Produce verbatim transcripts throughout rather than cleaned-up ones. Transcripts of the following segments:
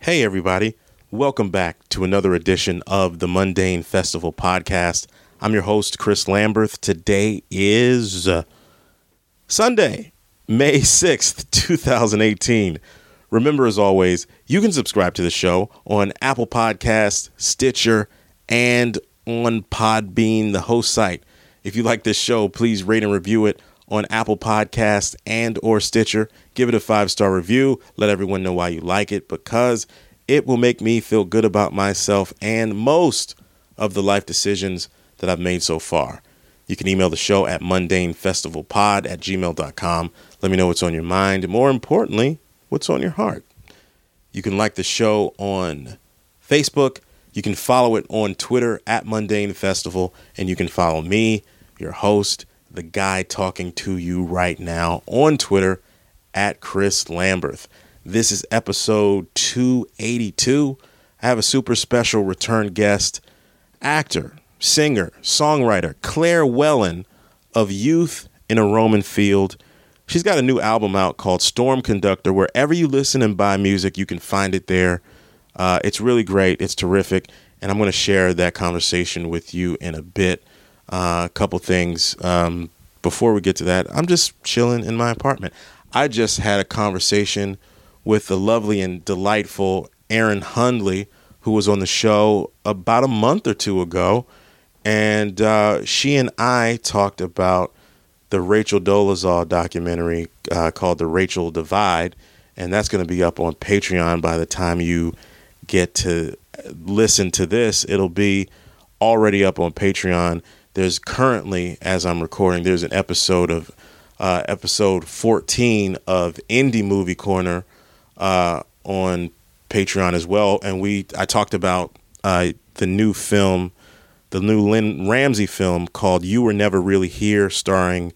Hey, everybody. Welcome back to another edition of the Mundane Festival podcast. I'm your host, Chris Lamberth. Today is uh, Sunday, May sixth, twenty eighteen. Remember, as always, you can subscribe to the show on Apple Podcasts, Stitcher, and on Podbean, the host site. If you like this show, please rate and review it on Apple Podcasts and or Stitcher. Give it a five-star review. Let everyone know why you like it, because it will make me feel good about myself and most of the life decisions that I've made so far. You can email the show at mundanefestivalpod at gmail dot com. Let me know what's on your mind, and more importantly, what's on your heart. You can like the show on Facebook. You can follow it on Twitter at Mundane Festival, and you can follow me, your host, the guy talking to you right now, on Twitter at Chris Lamberth. This is episode two eighty-two. I have a super special return guest, actor, singer, songwriter, Claire Wellen of Youth in a Roman Field. She's got a new album out called Storm Conductor. Wherever you listen and buy music, you can find it there. Uh, it's really great. It's terrific. And I'm going to share that conversation with you in a bit. Uh, a couple things. Um, before we get to that, I'm just chilling in my apartment. I just had a conversation with the lovely and delightful Erin Hundley, who was on the show about a month or two ago. And uh, she and I talked about the Rachel Dolezal documentary uh, called The Rachel Divide. And that's going to be up on Patreon by the time you get to listen to this. It'll be already up on Patreon. There's currently, as I'm recording, there's an episode of uh, episode fourteen of Indie Movie Corner uh, on Patreon as well. And we, I talked about uh, the new film, the new Lynn Ramsey film called You Were Never Really Here, starring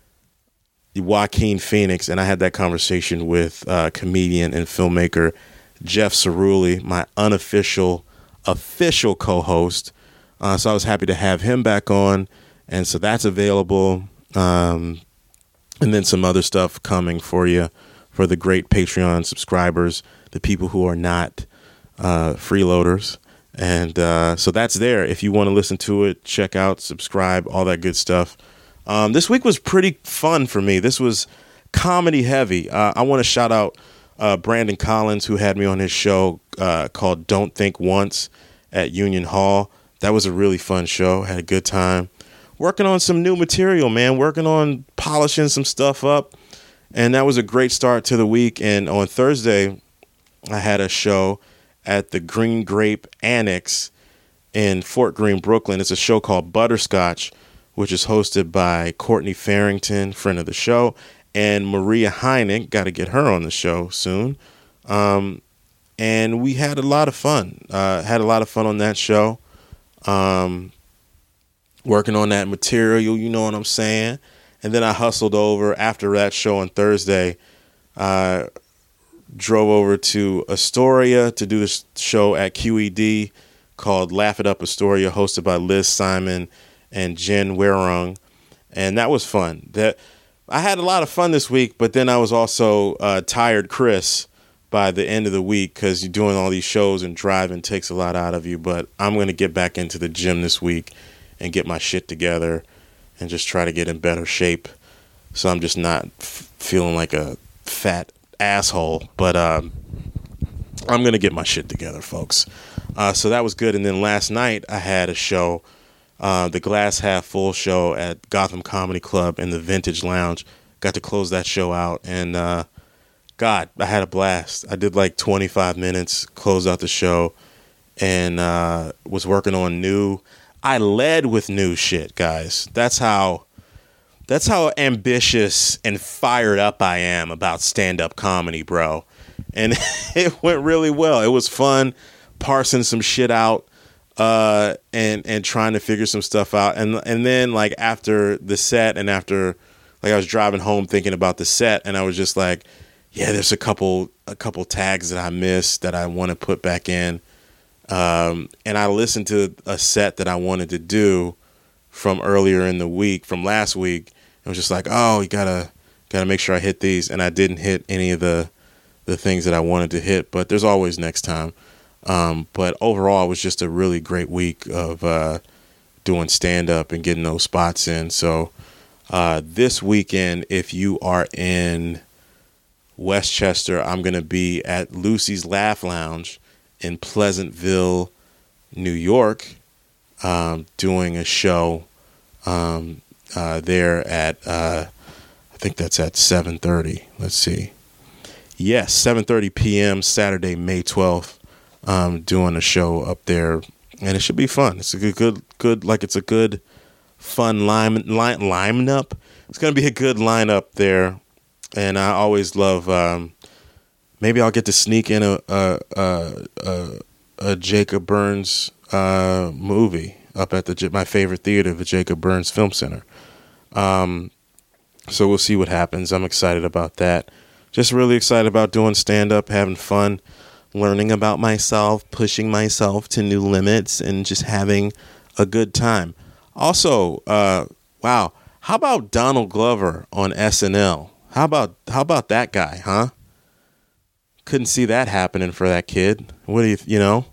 Joaquin Phoenix. And I had that conversation with uh, comedian and filmmaker Jeff Cerulli, my unofficial, official co-host. Uh, so I was happy to have him back on. And so that's available. Um, and then some other stuff coming for you for the great Patreon subscribers, the people who are not uh, freeloaders. And uh, so that's there. If you want to listen to it, check out, subscribe, all that good stuff. Um, this week was pretty fun for me. This was comedy heavy. Uh, I want to shout out uh, Brandon Collins, who had me on his show uh, called Don't Think Once at Union Hall. That was a really fun show. Had a good time. Working on some new material, man. Working on polishing some stuff up. And that was a great start to the week. And on Thursday, I had a show at the Green Grape Annex in Fort Greene, Brooklyn. It's a show called Butterscotch, which is hosted by Courtney Farrington, friend of the show, and Maria Heineck. Got to get her on the show soon. Um, and we had a lot of fun. Uh, had a lot of fun on that show. Um, working on that material, you know what I'm saying? And then I hustled over after that show on Thursday. I drove over to Astoria to do this show at Q E D called Laugh It Up Astoria, hosted by Liz Simon and Jen Werung. And that was fun. That I had a lot of fun this week, but then I was also uh, tired Chris by the end of the week, because you're doing all these shows and driving takes a lot out of you. But I'm going to get back into the gym this week and get my shit together and just try to get in better shape, so I'm just not f- feeling like a fat asshole. But um, I'm going to get my shit together, folks. Uh, so that was good. And then last night I had a show, uh, the Glass Half Full show at Gotham Comedy Club in the Vintage Lounge. Got to close that show out. And uh, God, I had a blast. I did like twenty-five minutes, closed out the show, and uh, was working on new. I led with new shit, guys. That's how that's how ambitious and fired up I am about stand-up comedy, bro. And it went really well. It was fun parsing some shit out uh, and and trying to figure some stuff out. And and then like after the set and after like I was driving home thinking about the set, and I was just like, yeah, there's a couple a couple tags that I missed that I want to put back in. Um, and I listened to a set that I wanted to do from earlier in the week, from last week. I was just like, oh, you gotta gotta make sure I hit these, and I didn't hit any of the the things that I wanted to hit, but there's always next time. Um, but overall, it was just a really great week of uh, doing stand-up and getting those spots in. So uh, this weekend, if you are in Westchester, I'm going to be at Lucy's Laugh Lounge in Pleasantville, New York, um, doing a show um, uh, there at, uh, I think that's at seven thirty. Let's see. Yes, seven thirty p.m. Saturday, May twelfth. Um, doing a show up there, and it should be fun. It's a good, good, good like it's a good, fun line, line, lineup. It's going to be a good lineup there, and I always love, um, maybe I'll get to sneak in a, a, a, a, a Jacob Burns uh, movie up at the my favorite theater, the Jacob Burns Film Center. Um, so we'll see what happens. I'm excited about that. Just really excited about doing stand-up, having fun, learning about myself, pushing myself to new limits, and just having a good time. Also, uh, wow, how about Donald Glover on S N L? How about how about that guy, huh? Couldn't see that happening for that kid. What do you, you know?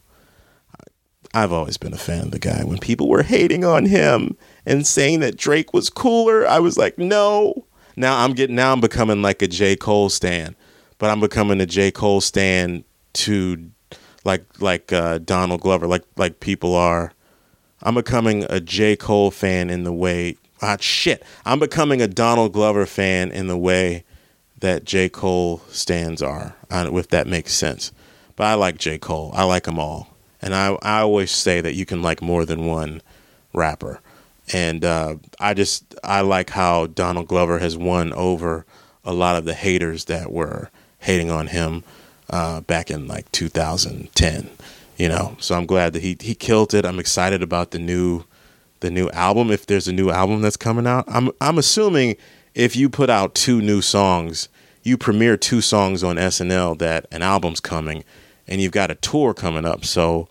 I've always been a fan of the guy. When people were hating on him and saying that Drake was cooler, I was like, no. Now I'm getting, now I'm becoming like a J. Cole stan, but I'm becoming a J. Cole stan to like like uh, Donald Glover, like like people are. I'm becoming a J. Cole fan in the way. Ah, shit. I'm becoming a Donald Glover fan in the way that J. Cole stans are, if that makes sense. But I like J. Cole. I like them all, and I I always say that you can like more than one rapper, and uh, I just I like how Donald Glover has won over a lot of the haters that were hating on him. Uh, back in like two thousand ten, you know, so I'm glad that he he killed it. I'm excited about the new the new album. If there's a new album that's coming out, I'm I'm assuming if you put out two new songs, you premiere two songs on S N L, that an album's coming, and you've got a tour coming up. So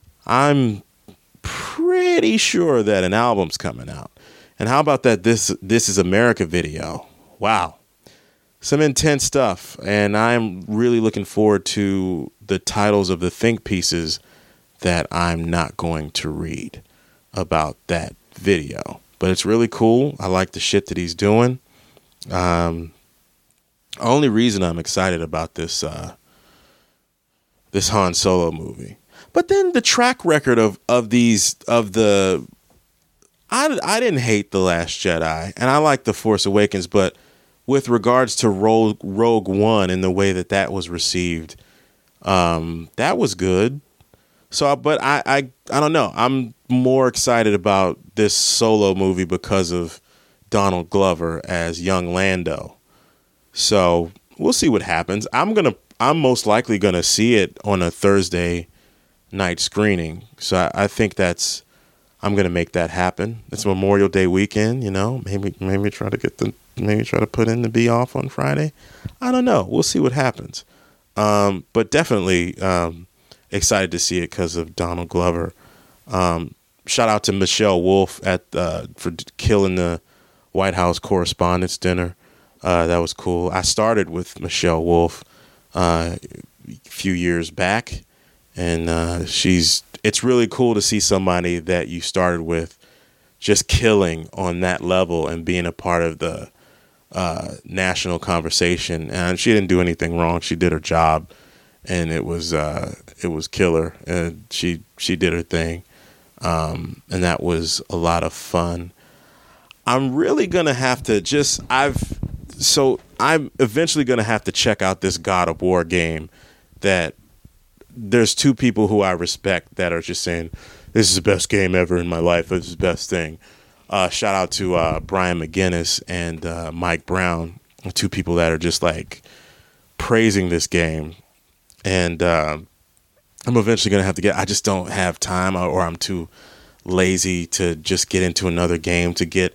I'm pretty sure that an album's coming out. And how about that? This This Is America video. Wow. Some intense stuff, and I'm really looking forward to the titles of the think pieces that I'm not going to read about that video. But it's really cool. I like the shit that he's doing. Um, only reason I'm excited about this uh, this Han Solo movie. But then the track record of of these of the I I didn't hate The Last Jedi, and I like The Force Awakens, but with regards to Rogue, Rogue One and the way that that was received, um, that was good. So, but I, I, I don't know. I'm more excited about this Solo movie because of Donald Glover as young Lando. So we'll see what happens. I'm gonna, I'm most likely gonna see it on a Thursday night screening. So I, I think that's, I'm gonna make that happen. It's Memorial Day weekend, you know. Maybe, maybe try to get the. Maybe try to put in the be off on Friday. I don't know. We'll see what happens. Um, but definitely um, excited to see it because of Donald Glover. Um, shout out to Michelle Wolf at uh, for killing the White House Correspondents' Dinner. Uh, that was cool. I started with Michelle Wolf uh, a few years back, and uh, she's. It's really cool to see somebody that you started with just killing on that level and being a part of the uh, national conversation. And she didn't do anything wrong. She did her job, and it was uh, it was killer. And she she did her thing, um, and that was a lot of fun. I'm really gonna have to just I've so I'm eventually gonna have to check out this God of War game. That there's two people who I respect that are just saying this is the best game ever in my life. This is the best thing. Uh, shout out to uh, Brian McGinnis and uh, Mike Brown, two people that are just like praising this game. And uh, I'm eventually going to have to get, I just don't have time, or I'm too lazy to just get into another game, to get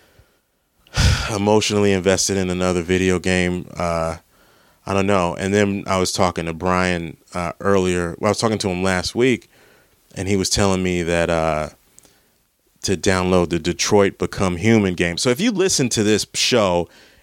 emotionally invested in another video game. Uh, I don't know. And then I was talking to Brian uh, earlier. Well, I was talking to him last week, and he was telling me that uh, to download the Detroit Become Human game. So if you listen to this show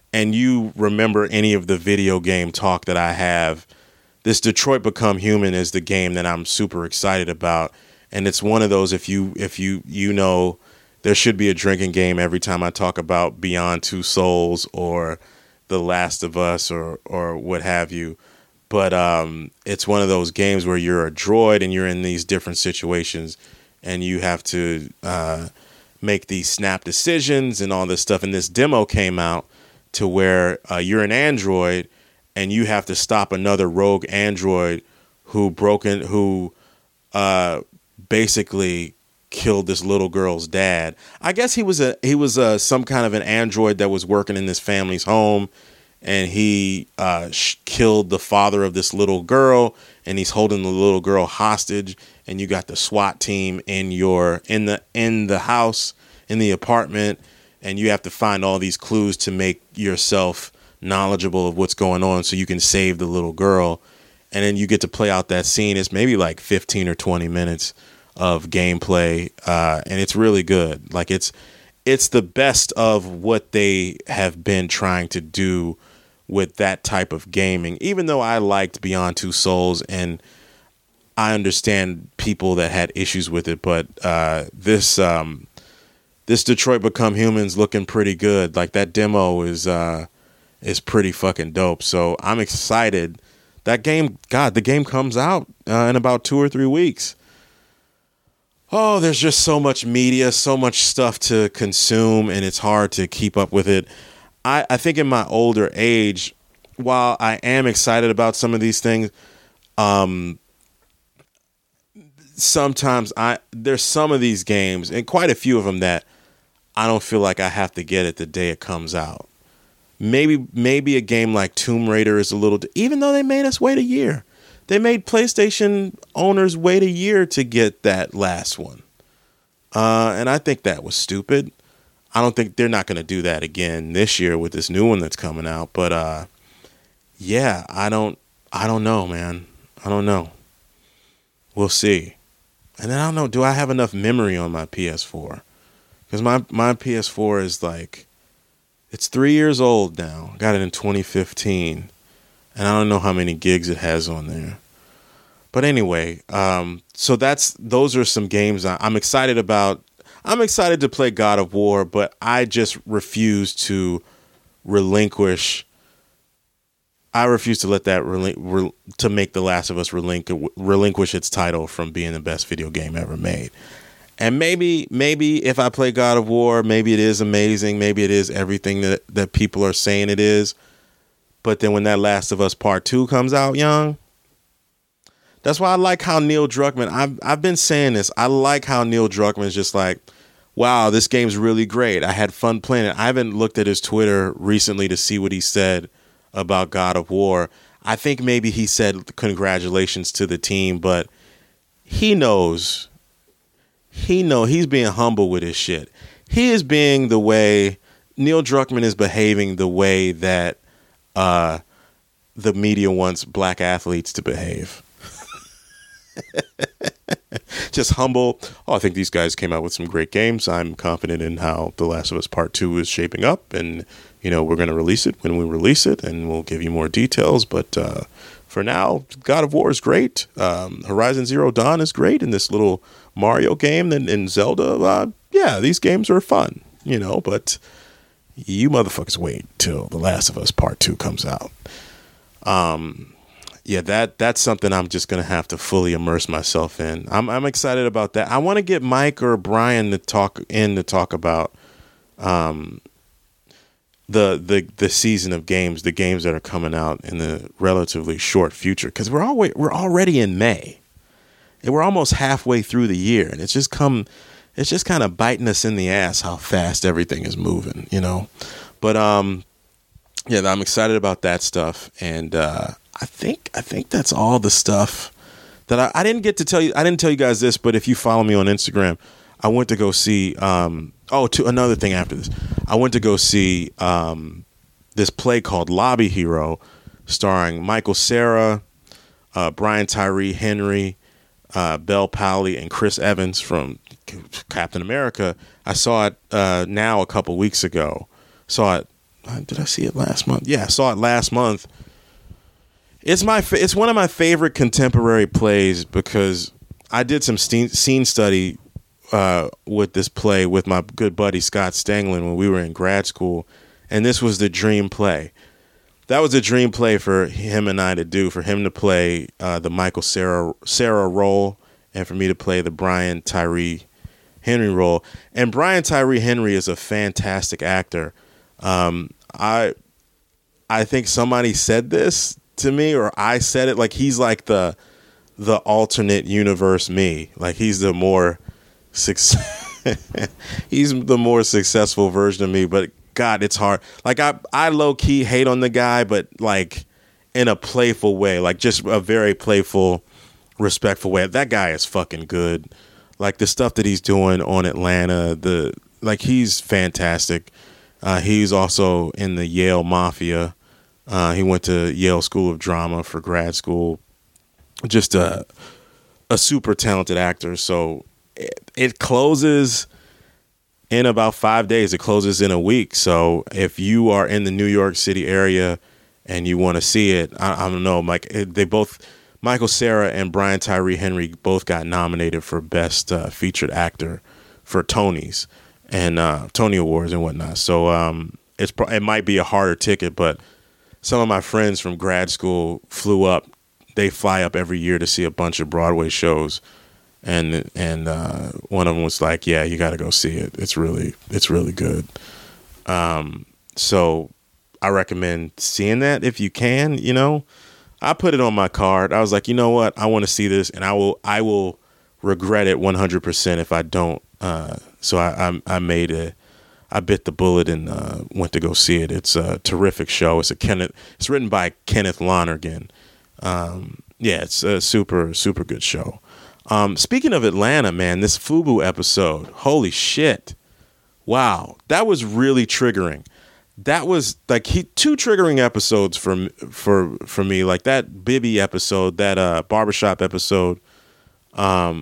and you remember any of the video game talk that I have, this Detroit Become Human is the game that I'm super excited about. And it's one of those, if you if you you know, there should be a drinking game every time I talk about Beyond Two Souls or The Last of Us or or what have you. But um, it's one of those games where you're a droid and you're in these different situations and you have to uh, make these snap decisions and all this stuff. And this demo came out to where uh, you're an android and you have to stop another rogue android who broken who uh, basically killed this little girl's dad. I guess he was a he was a, some kind of an android that was working in this family's home, and he uh, sh- killed the father of this little girl, and he's holding the little girl hostage. And you got the SWAT team in your in the in the house in the apartment, and you have to find all these clues to make yourself knowledgeable of what's going on so you can save the little girl. And then you get to play out that scene. It's maybe like fifteen or twenty minutes of gameplay, uh, and it's really good. Like it's it's the best of what they have been trying to do with that type of gaming. Even though I liked Beyond Two Souls, and I understand people that had issues with it, but uh, this um, this Detroit Become Human's looking pretty good. Like that demo is uh, is pretty fucking dope. So I'm excited. That game, God, the game comes out uh, in about two or three weeks. Oh, there's just so much media, so much stuff to consume, and it's hard to keep up with it. I, I think in my older age, while I am excited about some of these things, um, sometimes I there's some of these games, and quite a few of them, that I don't feel like I have to get it the day it comes out. Maybe maybe a game like Tomb Raider is a little, even though they made us wait a year. They made PlayStation owners wait a year to get that last one. Uh, and I think that was stupid. I don't think they're not going to do that again this year with this new one that's coming out. But uh, yeah, I don't I don't know, man. I don't know. We'll see. And then I don't know, do I have enough memory on my P S four? Because my, my P S four is like, it's three years old now. Got it in twenty fifteen. And I don't know how many gigs it has on there. But anyway, um, so that's those are some games I, I'm excited about. I'm excited to play God of War, but I just refuse to relinquish. I refuse to let that relin- re- to make The Last of Us relinqu- relinquish its title from being the best video game ever made. And maybe, maybe if I play God of War, maybe it is amazing. Maybe it is everything that, that people are saying it is. But then when that Last of Us Part Two comes out, young, that's why I like how Neil Druckmann, I've, I've been saying this, I like how Neil Druckmann is just like, wow, this game's really great. I had fun playing it. I haven't looked at his Twitter recently to see what he said about God of War. I think maybe he said congratulations to the team, but he knows, he know he's being humble with his shit. He is being the way, Neil Druckmann is behaving the way that uh, the media wants black athletes to behave. Just humble. Oh, I think these guys came out with some great games. I'm confident in how The Last of Us Part Two is shaping up, and you know we're going to release it when we release it, and we'll give you more details. But uh, for now, God of War is great. Um, Horizon Zero Dawn is great, and this little Mario game and, and Zelda. Uh, yeah, these games are fun, you know. But you motherfuckers wait till The Last of Us Part Two comes out. Um. Yeah, that that's something I'm just gonna have to fully immerse myself in. I'm I'm excited about that. I want to get Mike or Brian to talk in to talk about um, the the the season of games, the games that are coming out in the relatively short future. Because we're always we're already in May, and we're almost halfway through the year, and it's just come, it's just kind of biting us in the ass how fast everything is moving, you know. But um, yeah, I'm excited about that stuff, and. Uh, I think I think that's all the stuff that I, I didn't get to tell you. I didn't tell you guys this, but if you follow me on Instagram, I went to go see. Um, oh, to another thing after this, I went to go see um, this play called Lobby Hero, starring Michael Cera, uh, Brian Tyree Henry, uh, Bel Powley, and Chris Evans from Captain America. I saw it uh, now a couple weeks ago. Saw it uh, did I see it last month? Yeah, I saw it last month. It's my fa- it's one of my favorite contemporary plays because I did some ste- scene study uh, with this play with my good buddy Scott Stanglin when we were in grad school, and this was the dream play. That was a dream play for him and I to do, for him to play uh, the Michael Cera Cera role, and for me to play the Brian Tyree Henry role. And Brian Tyree Henry is a fantastic actor. Um, I I think somebody said this to me, or I said it, like he's like the the alternate universe me. Like he's the more success he's the more successful version of me. But God, it's hard. Like I I low key hate on the guy, but like in a playful way, like just a very playful, respectful way. That guy is fucking good. Like the stuff that he's doing on Atlanta, the like he's fantastic. Uh, he's also in the Yale Mafia. Uh, he went to Yale School of Drama for grad school. Just a a super talented actor. So it, it closes in about five days. It closes in a week. So if you are in the New York City area and you want to see it, I, I don't know. Like they both, Michael Cera and Brian Tyree Henry both got nominated for Best uh, Featured Actor for Tonys and uh, Tony Awards and whatnot. So um, it's it might be a harder ticket, but some of my friends from grad school flew up. They fly up every year to see a bunch of Broadway shows, and and uh, one of them was like, "Yeah, you got to go see it. It's really it's really good." Um, so I recommend seeing that if you can. You know, I put it on my card. I was like, you know what, I want to see this, and I will I will regret it one hundred percent if I don't. Uh, so I, I I made a. I bit the bullet and uh, went to go see it. It's a terrific show. It's a Kenneth. It's written by Kenneth Lonergan. Um, yeah, it's a super super good show. Um, speaking of Atlanta, man, this FUBU episode, holy shit! Wow, that was really triggering. That was like he, two triggering episodes for for for me. Like that Bibby episode, that uh, barbershop episode, um,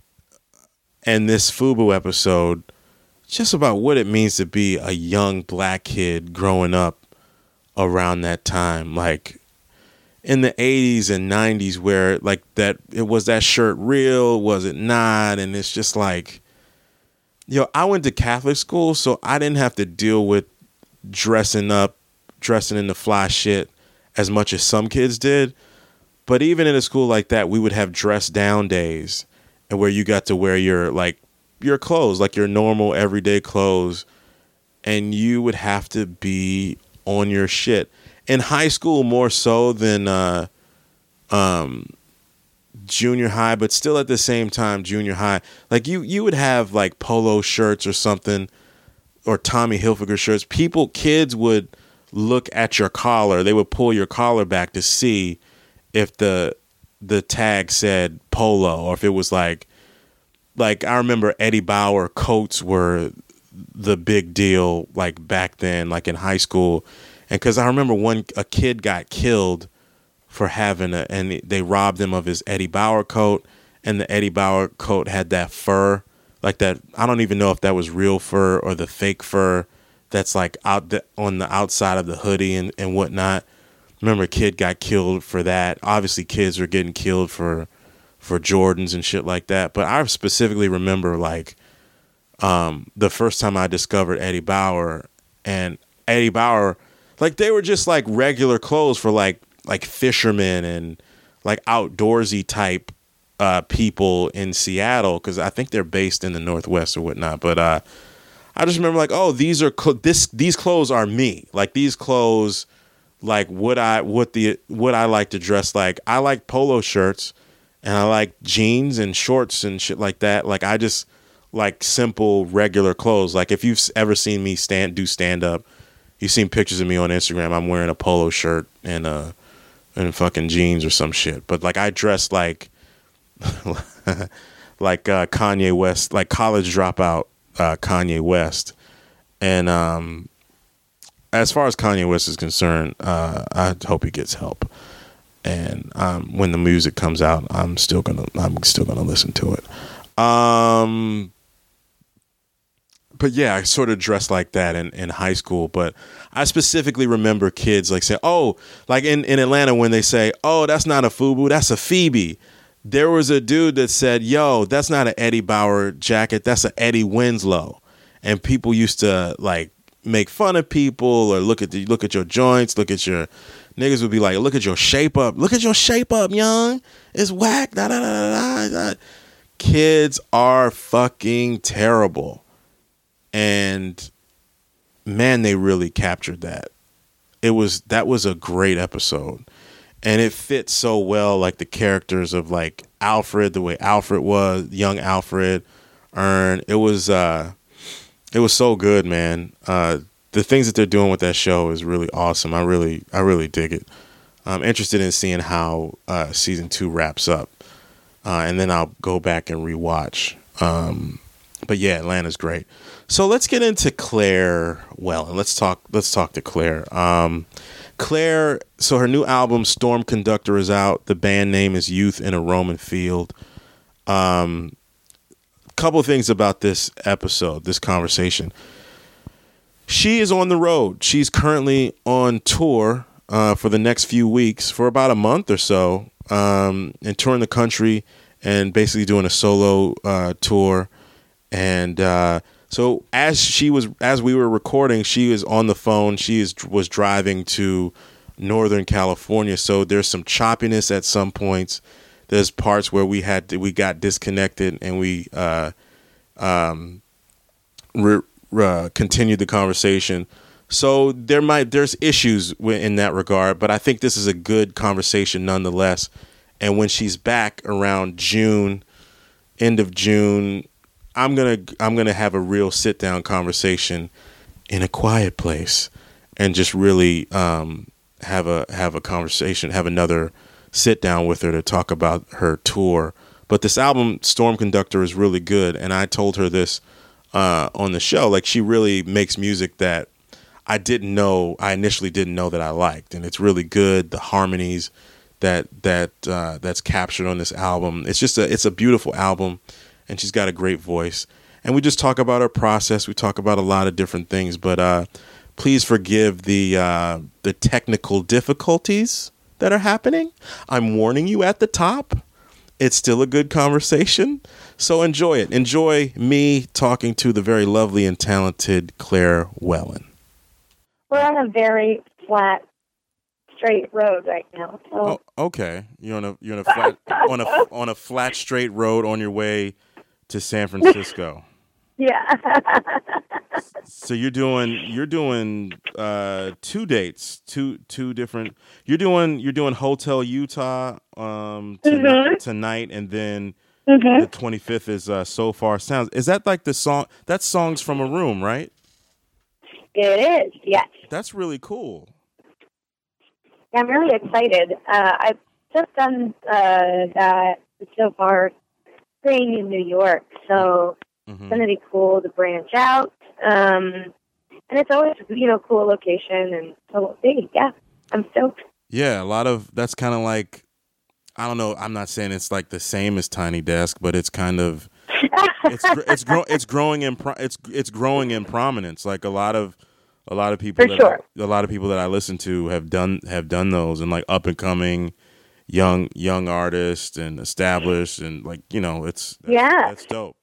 and this FUBU episode. Just about what it means to be a young black kid growing up around that time, like in the eighties and nineties, where like that it was that shirt real, was it not? And it's just like, yo, I went to Catholic school, so I didn't have to deal with dressing up, dressing in the fly shit as much as some kids did. But even in a school like that, we would have dress down days, and where you got to wear your like. your clothes, like your normal everyday clothes, and you would have to be on your shit. In high school, more so than uh, um, junior high, but still at the same time, junior high. Like you, you would have like polo shirts or something, or Tommy Hilfiger shirts. People, kids would look at your collar. They would pull your collar back to see if the the tag said polo, or if it was like. Like, I remember Eddie Bauer coats were the big deal, like, back then, like, in high school. And because I remember one, a kid got killed for having a, and they robbed him of his Eddie Bauer coat. And the Eddie Bauer coat had that fur, like that, I don't even know if that was real fur or the fake fur that's, like, out the, on the outside of the hoodie and, and whatnot. Remember a kid got killed for that. Obviously, kids are getting killed for... for Jordans and shit like that. But I specifically remember like um, the first time I discovered Eddie Bauer, and Eddie Bauer, like they were just like regular clothes for like like fishermen and like outdoorsy type uh, people in Seattle, because I think they're based in the Northwest or whatnot. But uh, I just remember like, oh, these are cl- this these clothes are me. Like these clothes, like what I what the what I like to dress like. I like polo shirts. And I like jeans and shorts and shit like that. Like I just like simple, regular clothes. Like if you've ever seen me stand do stand up, you've seen pictures of me on Instagram. I'm wearing a polo shirt and uh and fucking jeans or some shit. But like I dress like like uh, Kanye West, like college dropout uh, Kanye West. And um, as far as Kanye West is concerned, uh, I hope he gets help. And um, when the music comes out, I'm still gonna I'm still gonna listen to it. Um, but yeah, I sort of dressed like that in, in high school. But I specifically remember kids like saying, oh, like in, in Atlanta when they say, oh, that's not a FUBU, that's a Phoebe. There was a dude that said, yo, that's not an Eddie Bauer jacket, that's an Eddie Winslow. And people used to like make fun of people or look at the look at your joints, look at your niggas would be like, look at your shape up, look at your shape up, young. It's whack. Da, da, da, da, da. Kids are fucking terrible. And man, they really captured that. It was that was a great episode. And it fits so well, like the characters of like Alfred, the way Alfred was, young Alfred, Ern. It was uh it was so good, man. Uh the things that they're doing with that show is really awesome. I really I really dig it. I'm interested in seeing how uh season two wraps up. Uh and then I'll go back and rewatch. Um But yeah, Atlanta's great. So let's get into Claire Well, and let's talk. Let's talk to Claire. Um, Claire. So her new album Storm Conductor is out. The band name is Youth in a Roman Field. Um, couple of things about this episode, this conversation. She is on the road. She's currently on tour uh, for the next few weeks, for about a month or so, um, and touring the country and basically doing a solo uh, tour. And uh, so as she was, as we were recording, she was on the phone. She is, was driving to Northern California. So there's some choppiness at some points. There's parts where we had to, we got disconnected and we uh, um, re, uh, continued the conversation. So there might there's issues in that regard, but I think this is a good conversation nonetheless. And when she's back around June, end of June, I'm gonna I'm gonna have a real sit down conversation in a quiet place and just really um, have a have a conversation, have another sit down with her to talk about her tour. But this album, Storm Conductor, is really good, and I told her this uh, on the show. Like, she really makes music that I didn't know, I initially didn't know that I liked, and it's really good. The harmonies that that uh, that's captured on this album, it's just a it's a beautiful album. And she's got a great voice. And we just talk about her process. We talk about a lot of different things. But uh, please forgive the uh, the technical difficulties that are happening. I'm warning you at the top. It's still a good conversation. So enjoy it. Enjoy me talking to the very lovely and talented Claire Wellen. We're on a very flat, straight road right now. So. Oh, okay. You're on a you're on a flat on a on a flat straight road on your way to San Francisco. Yeah. So you're doing you're doing uh, two dates, two two different. You're doing you're doing Hotel Utah um, tonight, mm-hmm. tonight, and then mm-hmm. the twenty-fifth is uh, So Far Sounds. Is that like the song? That's Songs from a Room, right? It is. Yes. That's really cool. Yeah, I'm really excited. Uh, I've just done uh, that So Far thing in New York, so mm-hmm. it's going to be cool to branch out. Um, and it's always, you know, cool location, and so big. Yeah, I'm stoked. Yeah, a lot of that's kind of like, I don't know. I'm not saying it's like the same as Tiny Desk, but it's kind of it's it's gro- it's growing in pro- it's it's growing in prominence. Like a lot of a lot of people, For that sure. I, a lot of people that I listen to have done have done those, and like up and coming young young artists and established, and like, you know, it's that's, yeah that's dope.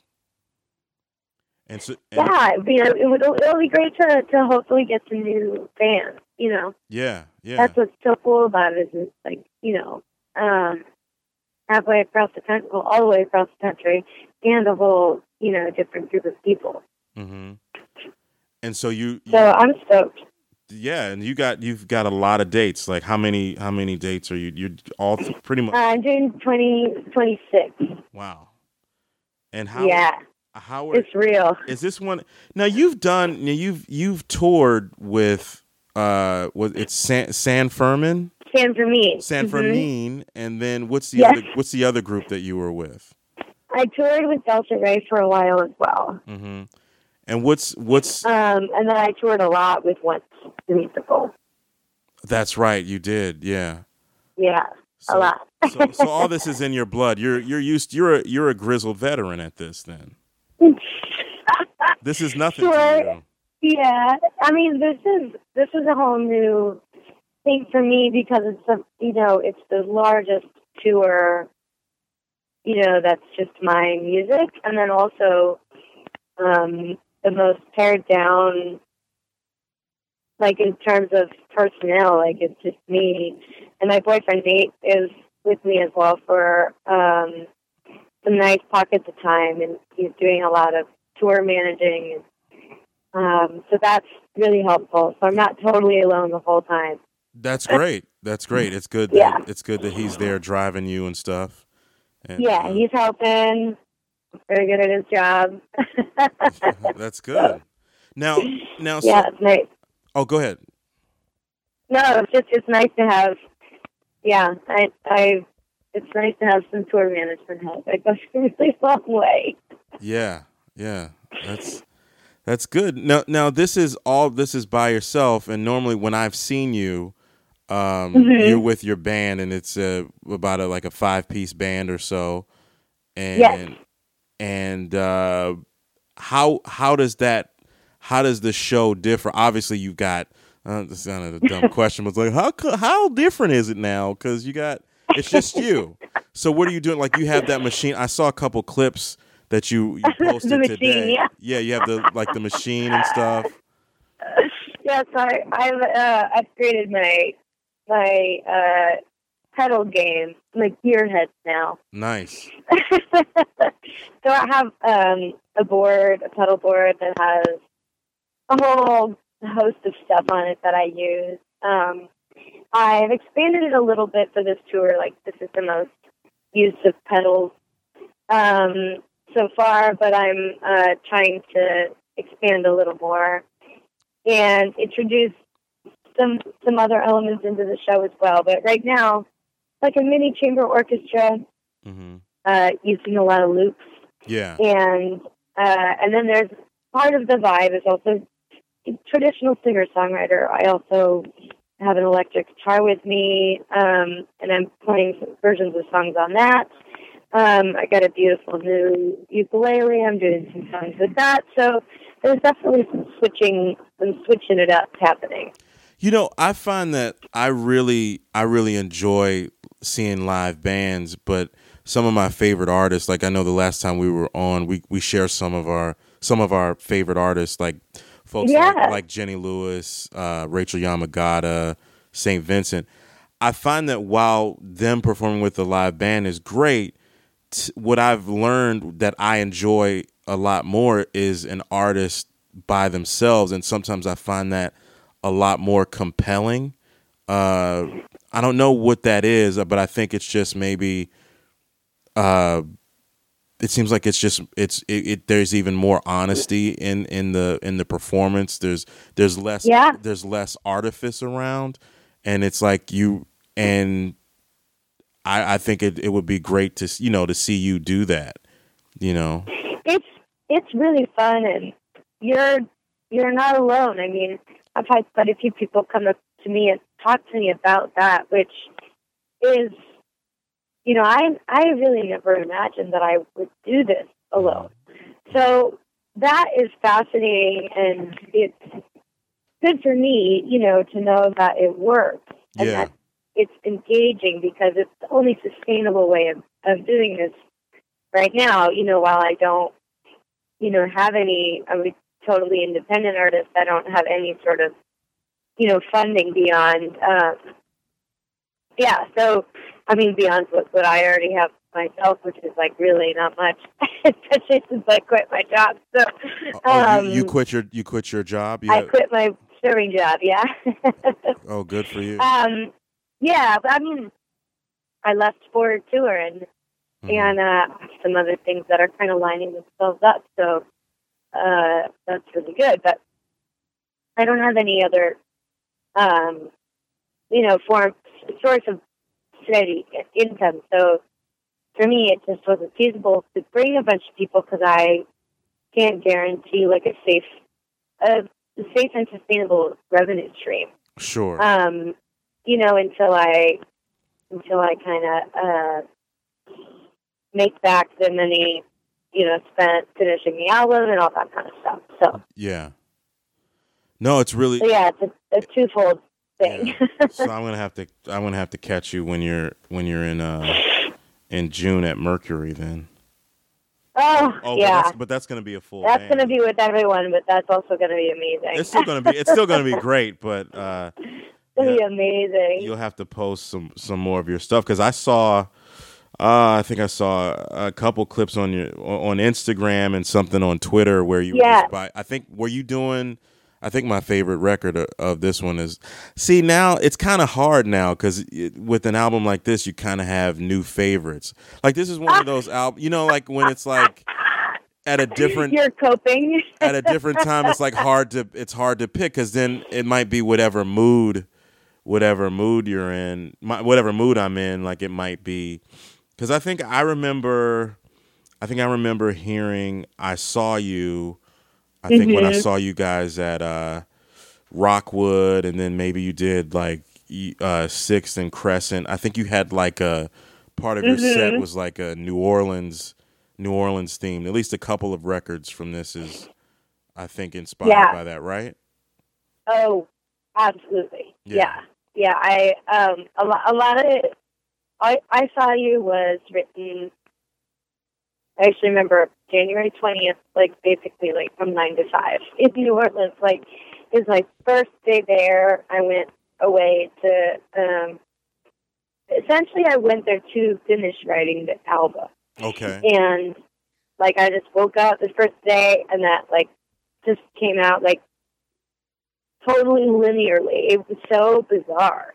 And so and yeah you know, it would it'll be great to to hopefully get some new fans, you know. Yeah, yeah. That's what's so cool about it, is it's like, you know, um halfway across the country, well, all the way across the country, and a whole, you know, different group of people. Mm-hmm. And so you, you so I'm stoked. Yeah, and you got you've got a lot of dates. Like how many how many dates are you? You're all th- pretty much. Uh, I'm doing twenty twenty-six. Wow. And how? Yeah. How are, it's real. Is this one? Now you've done. Now you've you've toured with. Uh, was it's San San Fermin? San Fermin. San mm-hmm. Fermin, and then what's the yes. other? What's the other group that you were with? I toured with Delta Ray for a while as well. Mm-hmm. And what's what's um and then I toured a lot with Once the Musical. That's right, you did, yeah. Yeah, so, a lot. so, so all this is in your blood. You're you're used. You're a, you're a grizzled veteran at this, then. This is nothing Sure. to you. Yeah. I mean, this is this is a whole new thing for me because it's a, you know, it's the largest tour, you know, that's just my music, and then also um, the most pared down, like in terms of personnel, like it's just me and my boyfriend Nate is with me as well for um, some nice pockets of time, and he's doing a lot of tour managing, and um, so that's really helpful. So I'm not totally alone the whole time. That's great. That's great. It's good that Yeah. it's good that he's there driving you and stuff. And, Yeah, uh, he's helping. Very good at his job. that's good. Now, now, Yeah, so, it's nice. oh, go ahead. No, it's just it's nice to have. Yeah, I, I, it's nice to have some tour management help. It goes a really long way. Yeah, yeah, that's that's good. Now, now this is all. This is by yourself, and normally when I've seen you, um, Mm-hmm. you're with your band, and it's uh, about a like a five piece band or so. And Yes. and uh, how how does that how does the show differ? Obviously, you've got. Uh, this sounded a dumb question, but it's like how co- how different is it now? Because you got it's just you. So what are you doing? Like you have that machine. I saw a couple clips that you, you posted The machine, today. yeah. yeah, you have the like the machine and stuff. Yes, I, I've uh, upgraded my my uh, pedal game, my gearheads now. Nice. So I have um, a board, a pedal board that has a whole host of stuff on it that I use. Um, I've expanded it a little bit for this tour. Like this is the most use of pedals um, so far, but I'm uh, trying to expand a little more and introduce some some other elements into the show as well. But right now, like a mini chamber orchestra, Mm-hmm. uh, using a lot of loops. Yeah. And uh, and then there's part of the vibe is also traditional singer-songwriter. I also have an electric guitar with me, um, and I'm playing some versions of songs on that. Um, I got a beautiful new ukulele. I'm doing some songs with that. So there's definitely some switching, some switching it up happening. You know, I find that I really, I really enjoy seeing live bands, but some of my favorite artists, like I know the last time we were on, we, we share some of our some of our favorite artists, like folks Yeah. like, like Jenny Lewis, uh, Rachel Yamagata, Saint Vincent. I find that while them performing with the live band is great, t- what I've learned that I enjoy a lot more is an artist by themselves, and sometimes I find that a lot more compelling. Uh, I don't know what that is, but I think it's just maybe. Uh, it seems like it's just it's it, it. There's even more honesty in, in the in the performance. There's there's less Yeah. there's less artifice around, and it's like you and I, I think it, it would be great to you know to see you do that. You know, It's it's really fun, and you're you're not alone. I mean, I've had quite a few people come up to me and talk to me about that, which is, you know, I I really never imagined that I would do this alone. So that is fascinating, and it's good for me, you know, to know that it works and yeah, that it's engaging, because it's the only sustainable way of, of doing this right now. You know, while I don't, you know, have any, I'm a totally independent artist. I don't have any sort of, you know, funding beyond, um, yeah, so, I mean, beyond what, what I already have myself, which is, like, really not much, especially since I quit my job. So, oh, um, you, you quit your you quit your job. You I have- quit my serving job, yeah. oh, good for you. um, yeah, but, I mean, I left for a tour, and, Mhm. and uh, some other things that are kind of lining themselves up, so uh, that's really good. But I don't have any other, um, you know, form source of steady income. So for me, it just wasn't feasible to bring a bunch of people, because I can't guarantee like a safe, a, a safe and sustainable revenue stream. Sure. Um, you know, until I, until I kind of uh, make back the money you know, spent finishing the album and all that kind of stuff. So yeah. No, it's really so yeah, it's a, a twofold thing. Yeah. So I'm gonna have to I'm gonna have to catch you when you're when you're in uh in June at Mercury then. Oh, oh yeah. But that's, but that's gonna be a full. That's band. gonna be with everyone, but that's also gonna be amazing. It's still gonna be it's still gonna be great, but uh, it's gonna yeah, be amazing. You'll have to post some some more of your stuff because I saw. Uh, I think I saw a couple clips on your on Instagram and something on Twitter where you yeah. were just by. I think were you doing? I think my favorite record of, of this one is. See, now it's kind of hard now because with an album like this, you kind of have new favorites. Like this is one of those albums, you know, like when it's like at a different. You're coping at a different time. It's like hard to it's hard to pick because then it might be whatever mood, whatever mood you're in, my, whatever mood I'm in. Like it might be. Because I think I remember, I think I remember hearing I Saw You, I think mm-hmm. when I saw you guys at uh, Rockwood, and then maybe you did like uh, Sixth and Crescent. I think you had like a, part of your mm-hmm. set was like a New Orleans, New Orleans theme. At least a couple of records from this is, I think, inspired yeah. by that, right? Oh, absolutely. Yeah. Yeah, yeah I, um, a, lo- a lot of it, I, I Saw You was written, I actually remember January twentieth, like basically like from nine to five in New Orleans. Like it was my first day there. I went away to, um, essentially I went there to finish writing the album. Okay. And like I just woke up the first day and that like just came out like totally linearly. It was so bizarre.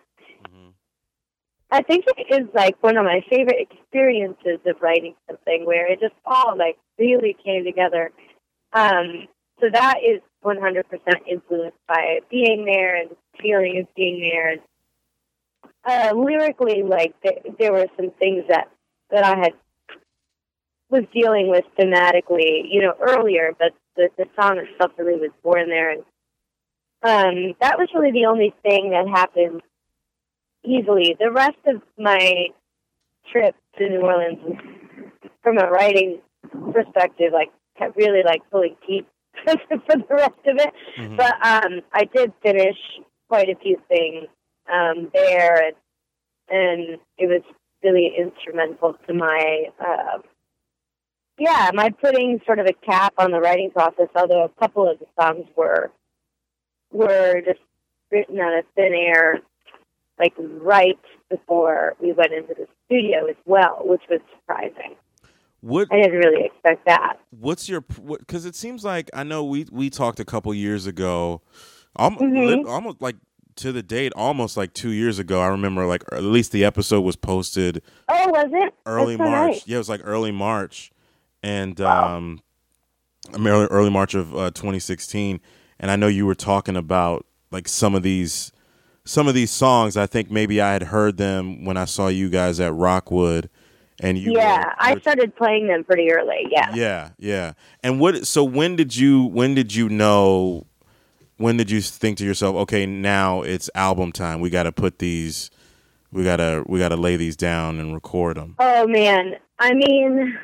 I think it is like one of my favorite experiences of writing something where it just all like really came together. Um, so that is one hundred percent influenced by being there and feeling of being there. And, uh, lyrically, like th- there were some things that, that I had was dealing with thematically, you know, earlier, but the, the song itself really was born there. And um, that was really the only thing that happened easily. The rest of my trip to New Orleans, from a writing perspective, like kept really like pulling teeth for the rest of it. Mm-hmm. But um, I did finish quite a few things um, there, and, and it was really instrumental to my uh, yeah, my putting sort of a cap on the writing process. Although a couple of the songs were were just written out of thin air, like right before we went into the studio as well, which was surprising. What, I didn't really expect that. What's your, because it seems like, I know we, we talked a couple years ago, almost, mm-hmm. almost like to the date, almost like two years ago. I remember like at least the episode was posted. Oh, was it? Early That's March. Right. Yeah, it was like early March. And wow. um, I mean, early, early March of uh, twenty sixteen. And I know you were talking about like some of these, some of these songs. I think maybe I had heard them when I saw you guys at Rockwood. And you yeah, were, you I were, started playing them pretty early. Yeah, yeah, yeah. And what? So when did you? When did you know? When did you think to yourself, okay, now it's album time. We got to put these. We gotta. We gotta lay these down and record them. Oh man, I mean,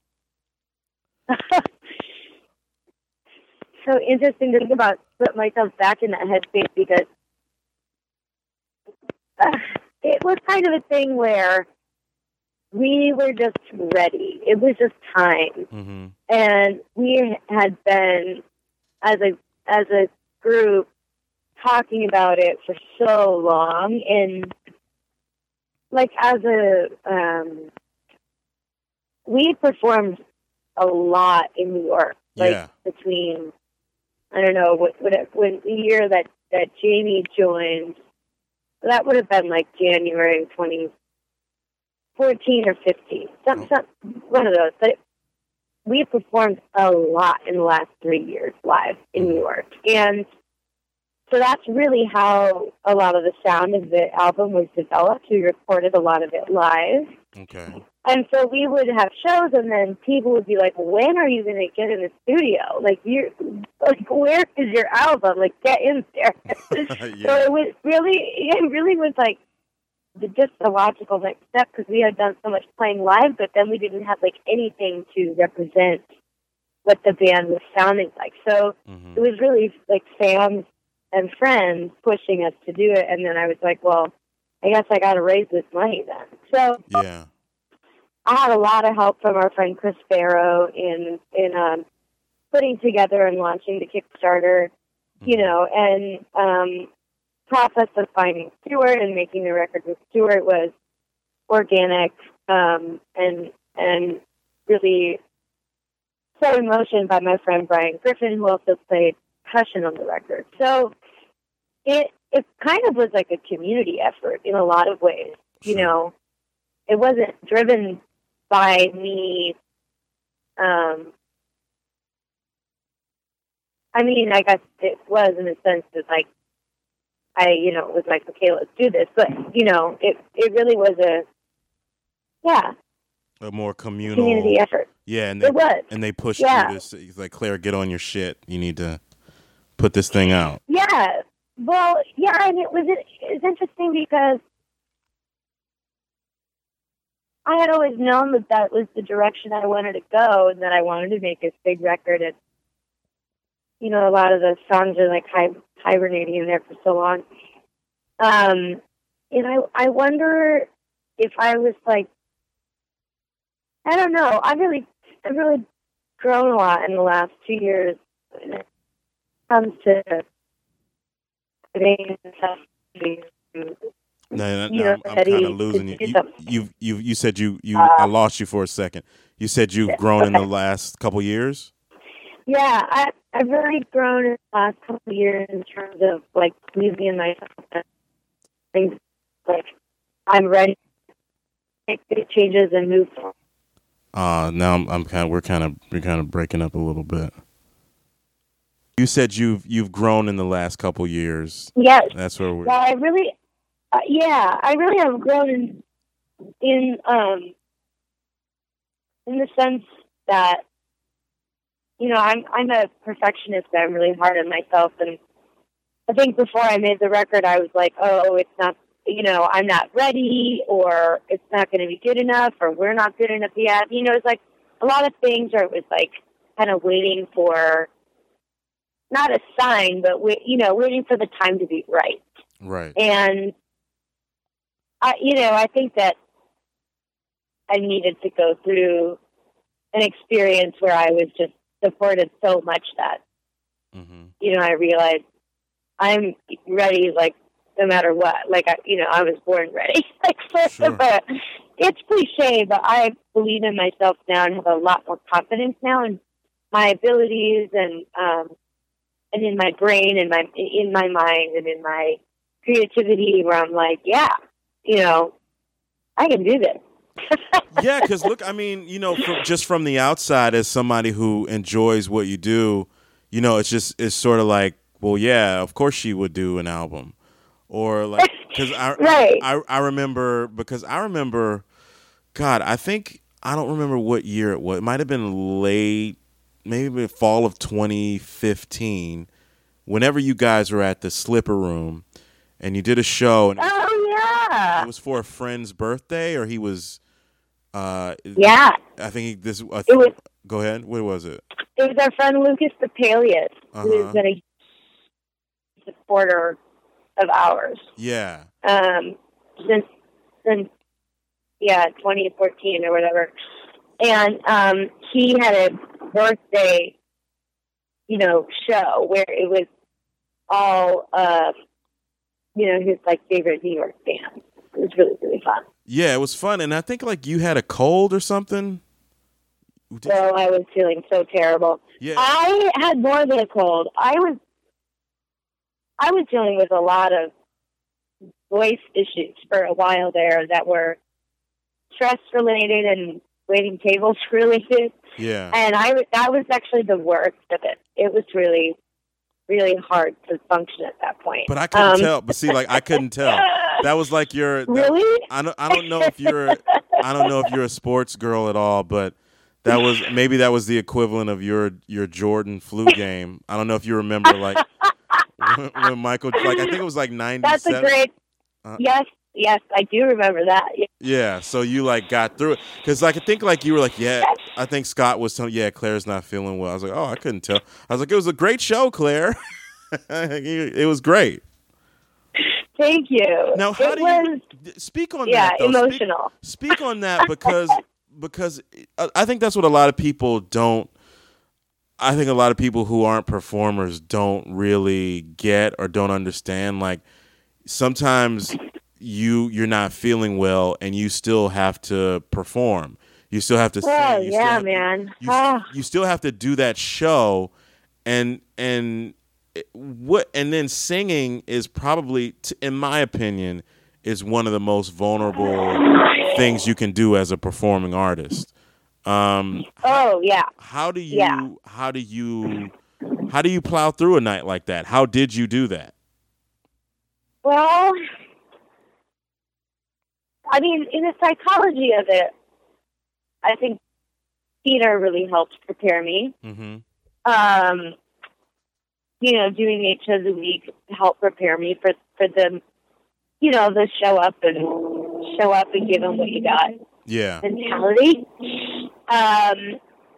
so interesting to think about. Put myself back in that headspace because uh, it was kind of a thing where we were just ready. It was just time. Mm-hmm. And we had been, as a as a group, talking about it for so long. And, like, as a, um, we performed a lot in New York. Like, yeah. between, I don't know, what, what, when the year that, that Jamie joined, that would have been, like, January twenty fourteen or fifteen, some, some, one of those. But it, we performed a lot in the last three years live in New York. And so that's really how a lot of the sound of the album was developed. We recorded a lot of it live. Okay. And so we would have shows, and then people would be like, when are you going to get in the studio? Like, you're, like, where is your album? Like, get in there. yeah. So it was really, it really was like, the, just the logical next step because we had done so much playing live, but then we didn't have like anything to represent what the band was sounding like. So mm-hmm. it was really like fans and friends pushing us to do it. And then I was like, well, I guess I got to raise this money then. So yeah, I had a lot of help from our friend Chris Barrow in, in, um, putting together and launching the Kickstarter, mm-hmm. you know, and, um, process of finding Stuart and making the record with Stuart was organic, um, and, and really set in motion by my friend Brian Griffin, who also played percussion on the record. So it it kind of was like a community effort in a lot of ways. You Sure. know, it wasn't driven by me. Um, I mean, I guess it was in a sense that like I, you know, was like, okay, let's do this. But you know, it it really was a yeah a more communal community effort. Yeah, and they, it was, and they pushed yeah. you to say, like, Claire, get on your shit. You need to put this thing out. Yeah, well, yeah, and it was it, it's interesting because I had always known that that was the direction I wanted to go, and that I wanted to make this big record. And you know, a lot of the songs are like hi- hibernating in there for so long. Um, and I I wonder if I was like, I don't know. I really, I've really grown a lot in the last two years when it comes to putting stuff. No, no, You no, know, I'm, I'm ready kind of to losing you. do You, something. you, you, you said you, you. Uh, I lost you for a second. You said you've grown in the okay. last couple years. Yeah, I, I've really grown in the last couple of years in terms of like believing in myself. And things like I'm ready to make big changes and move forward. Uh now I'm, I'm kind of, we're kind of, we're kind of breaking up a little bit. You said you've, you've grown in the last couple years. Yes. That's where we're. Well, I really, uh, yeah, I really have grown in, in, um, in the sense that, you know, I'm, I'm a perfectionist. I'm really hard on myself. And I think before I made the record, I was like, oh, it's not, you know, I'm not ready, or it's not going to be good enough, or we're not good enough yet. You know, it's like a lot of things where it was like kind of waiting for, not a sign, but, we, you know, waiting for the time to be right. Right. And, I, you know, I think that I needed to go through an experience where I was just supported so much that, mm-hmm. you know, I realized I'm ready, like, no matter what. Like, I, you know, I was born ready. like, Sure. But it's cliche, but I believe in myself now and have a lot more confidence now in my abilities and, um, and in my brain and my, in my mind and in my creativity, where I'm like, yeah, you know, I can do this. Yeah, because look, I mean, you know, from, just from the outside, as somebody who enjoys what you do, you know, it's just, it's sort of like, well, yeah, of course she would do an album. Or like, because I, right. I, I remember, because I remember, God, I think, I don't remember what year it was. It might have been late, maybe fall of twenty fifteen, whenever you guys were at the Slipper Room and you did a show. And oh, yeah. It was for a friend's birthday, or he was, uh, yeah. I think he, this, uh, it was, go ahead. What was it? It was our friend Lucas Papalius, uh-huh. who's been a supporter of ours. Yeah. Um, since, since, yeah, twenty fourteen or whatever. And, um, he had a birthday, you know, show where it was all, uh, you know, his, like, favorite New York band. It was really, really fun. Yeah, it was fun. And I think, like, you had a cold or something. So I was feeling so terrible. Yeah. I had more than a cold. I was, I was dealing with a lot of voice issues for a while there that were stress related and waiting tables related. Yeah. And I that was actually the worst of it. It was really, really hard to function at that point. But I couldn't um, tell. But see, like, I couldn't tell. That was like your. That, really? I don't. I don't know if you're. I don't know if you're a sports girl at all, but that was maybe that was the equivalent of your your Jordan flu game. I don't know if you remember, like when, when Michael. Like I think it was like ninety-seven. That's a great. Uh, yes, Yes, I do remember that. Yeah. Yeah, so you like got through it because like I think like you were like, yeah, I think Scott was telling, yeah, Claire's not feeling well. I was like, oh, I couldn't tell. I was like, it was a great show, Claire. It was great. Thank you. Now, how it do was, you speak on yeah, that? Though. emotional. Speak, speak on that because because I think that's what a lot of people don't. I think a lot of people who aren't performers don't really get or don't understand. Like sometimes you you're not feeling well and you still have to perform. You still have to sing. Oh, You yeah, still have, man. You, Oh. you still have to do that show, and and what and then singing is probably, in my opinion, is one of the most vulnerable things you can do as a performing artist. Um, oh yeah. How do you yeah. how do you how do you plow through a night like that? How did you do that? Well, I mean, in the psychology of it, I think theater really helped prepare me. Mm-hmm. Um, you know, doing eight shows a week helped prepare me for for the, you know, the show up and show up and give them what you got. Yeah. Mentality. Um,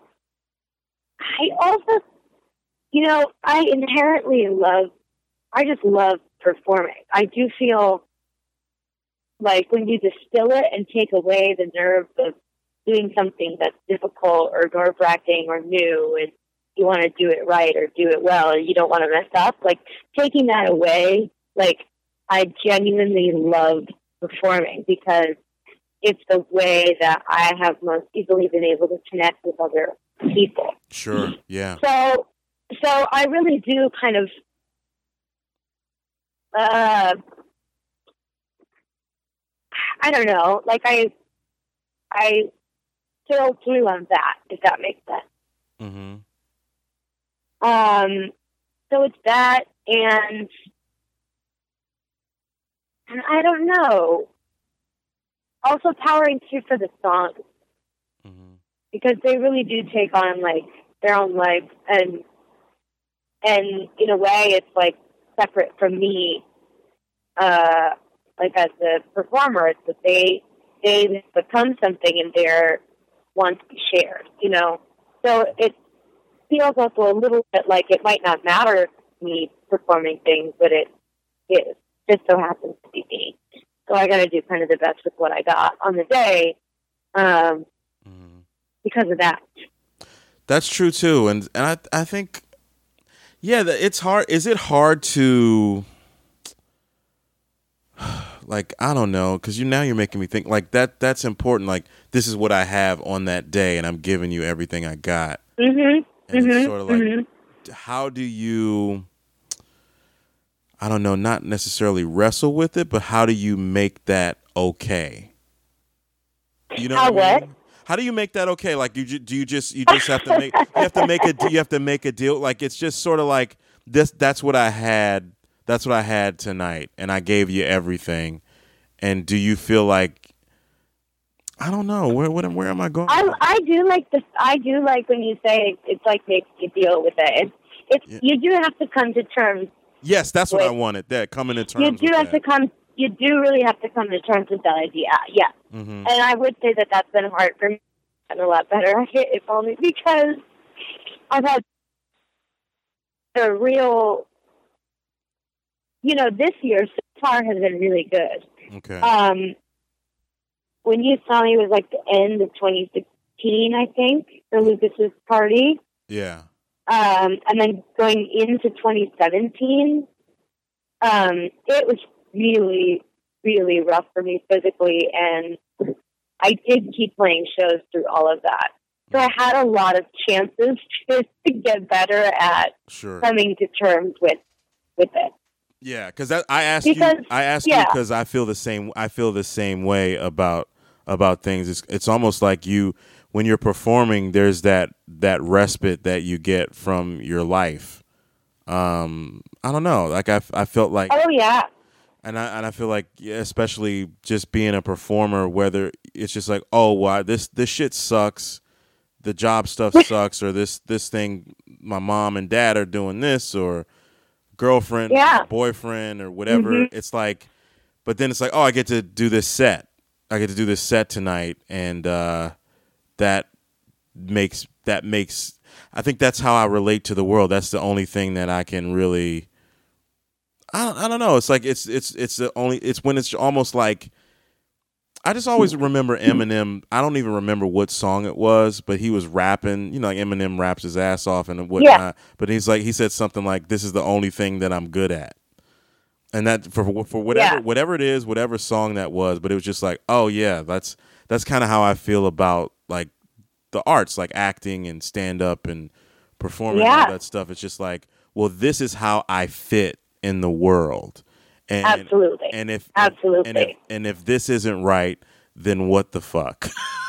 I also, you know, I inherently love. I just love performing. I do feel like when you distill it and take away the nerve of doing something that's difficult or nerve-wracking or new, and you want to do it right or do it well, and you don't want to mess up, like taking that away, like I genuinely love performing because it's the way that I have most easily been able to connect with other people. Sure, yeah. So, so I really do kind of, uh, I don't know, like I, I sail through on that, if that makes sense. Mm-hmm. Um, so it's that, and, and I don't know. Also powering through for the songs, mm-hmm. because they really do take on like their own life, and and in a way, it's like separate from me. Uh, like as a performer, it's that they they become something, and they're want to be shared. You know, so it feels also a little bit like it might not matter to me performing things, but it it just so happens to be me. So I got to do kind of the best with what I got on the day, um, mm. because of that. That's true too, and and I I think, yeah, it's hard. Is it hard to, like, I don't know, because you now you're making me think like that. That's important. Like, this is what I have on that day, and I'm giving you everything I got. Mm-hmm. And mm-hmm. it's sort of like, mm-hmm. how do you? I don't know, not necessarily wrestle with it, but how do you make that okay? You know how what? I mean? what? How do you make that okay? Like, you do you just you just have to make you have to make a you have to make a deal. Like, it's just sort of like this. That's what I had. That's what I had tonight, and I gave you everything. And do you feel like, I don't know, where where, where am I going? I I do like this. I do like when you say it's like make a deal with it. It's, it's yeah. You do have to come to terms. Yes, that's what with, I wanted. That coming to terms. You do with have that. to come. You do really have to come to terms with that idea. Yeah, mm-hmm. And I would say that that's been hard for me. I'm a lot better at it, if only because I've had a real. You know, this year so far has been really good. Okay. Um, when you saw me, it was like the end of twenty sixteen, I think, for Lucas's party. Yeah. Um, and then going into twenty seventeen, um, it was really, really rough for me physically, and I did keep playing shows through all of that. So I had a lot of chances to, to get better at sure. coming to terms with with it. Yeah, because I asked because, you. I asked yeah. you because I feel the same. I feel the same way about about things. It's it's almost like you. When you're performing, there's that, that respite that you get from your life. Um, I don't know. Like I, I felt like. Oh yeah. And I and I feel like, yeah, especially just being a performer, whether it's just like, oh, wow, this this shit sucks, the job stuff sucks, or this this thing, my mom and dad are doing this, or girlfriend, yeah. boyfriend, or whatever. Mm-hmm. It's like but then it's like, oh, I get to do this set. I get to do this set tonight, and uh, that makes that makes. I think that's how I relate to the world. That's the only thing that I can really. I don't, I don't know. It's like it's it's it's the only. It's when it's almost like. I just always remember Eminem. I don't even remember what song it was, but he was rapping. You know, like Eminem raps his ass off and whatnot. Yeah. But he's like, he said something like, "This is the only thing that I'm good at," and that for for whatever yeah. whatever it is, whatever song that was. But it was just like, oh yeah, that's that's kind of how I feel about like the arts, like acting and stand up and performing yeah. and all that stuff. It's just like, well, this is how I fit in the world. And, Absolutely. And if Absolutely. And if, and if this isn't right, then what the fuck?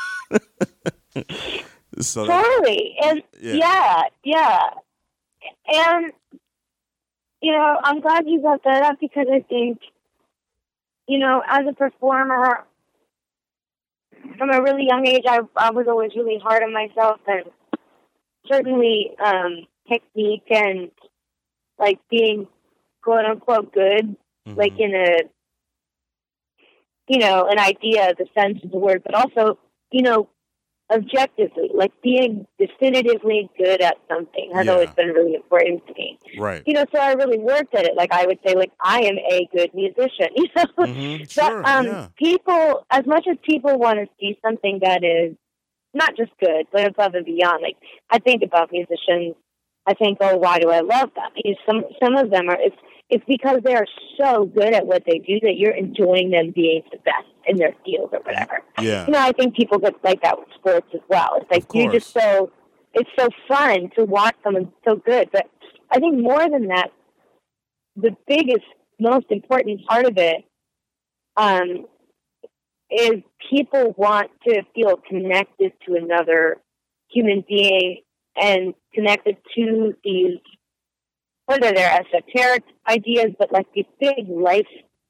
so totally. And yeah. yeah, yeah. And you know, I'm glad you brought that up because I think, you know, as a performer, from a really young age, I I was always really hard on myself, and certainly um, technique and like being quote unquote good. Mm-hmm. Like in a, you know, an idea, the sense of the word, but also, you know, objectively, like being definitively good at something has yeah. always been really important to me. Right. You know, so I really worked at it. Like I would say, like, I am a good musician, you know? Mm-hmm. Sure, but um, yeah. people, as much as people want to see something that is not just good, but above and beyond, like, I think about musicians, I think, oh, why do I love them? Because some, some of them are, it's, It's because they are so good at what they do that you're enjoying them being the best in their field or whatever. Yeah. You know, I think people get like that with sports as well. It's like you're just so, it's so fun to watch someone so good. But I think more than that, the biggest, most important part of it um, is people want to feel connected to another human being and connected to these, whether they're esoteric ideas, but like these big life,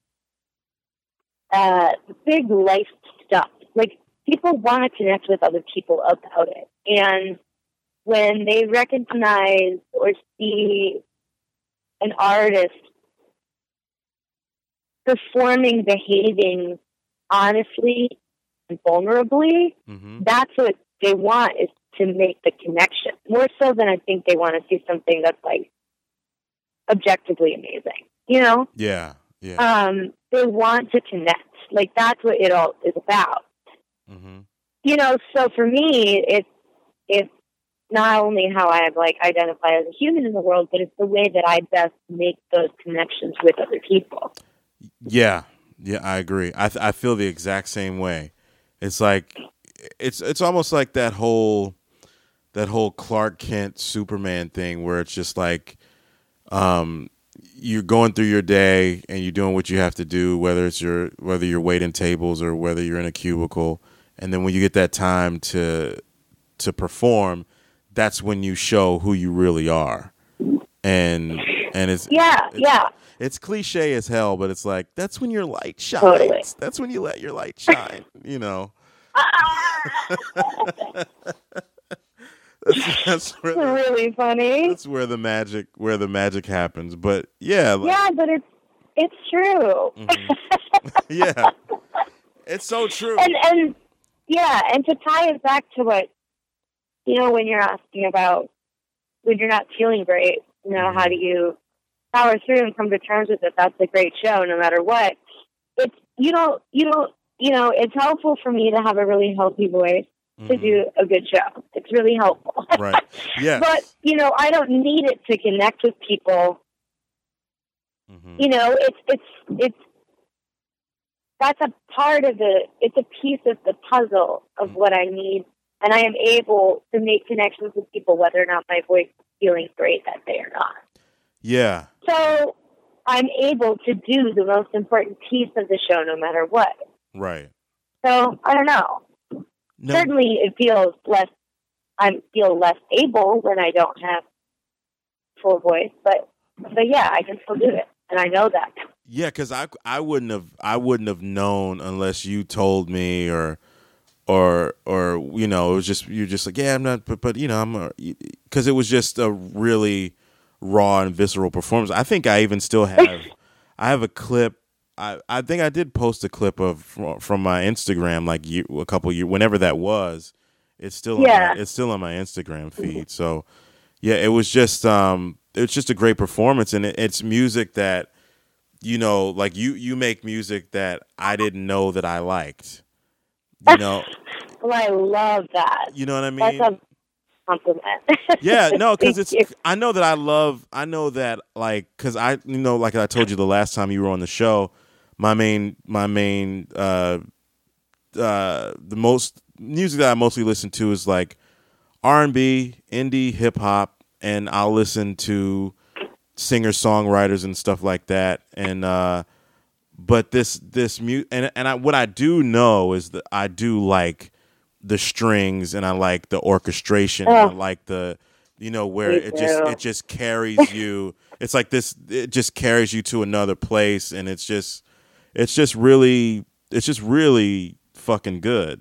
uh, big life stuff. Like people want to connect with other people about it. And when they recognize or see an artist performing, behaving honestly and vulnerably, mm-hmm. that's what they want, is to make the connection. More so than I think they want to see something that's like, objectively amazing, you know? Yeah, yeah. Um, they want to connect. Like, that's what it all is about. Mm-hmm. You know, so for me, it's, it's not only how I, like, identify as a human in the world, but it's the way that I best make those connections with other people. Yeah, yeah, I agree. I th- I feel the exact same way. It's like, it's it's almost like that whole, that whole Clark Kent Superman thing where it's just like, Um, you're going through your day and you're doing what you have to do, whether it's your whether you're waiting tables or whether you're in a cubicle, and then when you get that time to to perform, that's when you show who you really are. And and it's yeah it's, yeah it's cliche as hell, but it's like that's when your light shines. Totally. That's when you let your light shine. You know. That's, that's where the, really funny. That's where the magic, where the magic happens. But yeah, like, yeah, but it's it's true. Mm-hmm. Yeah, it's so true. And and yeah, and to tie it back to what, you know, when you're asking about when you're not feeling great, you know, mm-hmm. how do you power through and come to terms with it? That's a great show, no matter what. It's you don't you don't you know. It's helpful for me to have a really healthy voice. To mm-hmm. do a good show. It's really helpful. Right. Yeah. But, you know, I don't need it to connect with people. Mm-hmm. You know, it's, it's, it's, that's a part of the, it's a piece of the puzzle of mm-hmm. what I need. And I am able to make connections with people, whether or not my voice is feeling great that day or not. Yeah. So I'm able to do the most important piece of the show, no matter what. Right. So I don't know. No. Certainly, it feels less. I feel less able when I don't have full voice, but but yeah, I can still do it, and I know that. Yeah, because I, I wouldn't have I wouldn't have known unless you told me, or or or you know, it was just you're just like, yeah, I'm not, but but you know, I'm because it was just a really raw and visceral performance. I think I even still have I have a clip I, I think I did post a clip of from, from my Instagram like you, a couple years, whenever that was. It's still Yeah. on my, it's still on my Instagram feed. So yeah, it was just um it was just a great performance, and it, it's music that, you know, like you you make music that I didn't know that I liked. You know. Well, I love that. You know what I mean? That's a compliment. Yeah, no, because it's. you. I know that I love. I know that like because I you know like I told you the last time you were on the show, my main my main uh uh the most music that I mostly listen to is like R and B, indie, hip hop, and I'll listen to singer songwriters and stuff like that. And uh, but this this mu and and I, what I do know is that I do like the strings, and I like the orchestration, and Oh, I like the, you know, where me it just too. it just carries you. It's like this. It just carries you to another place, and it's just it's just really it's just really fucking good.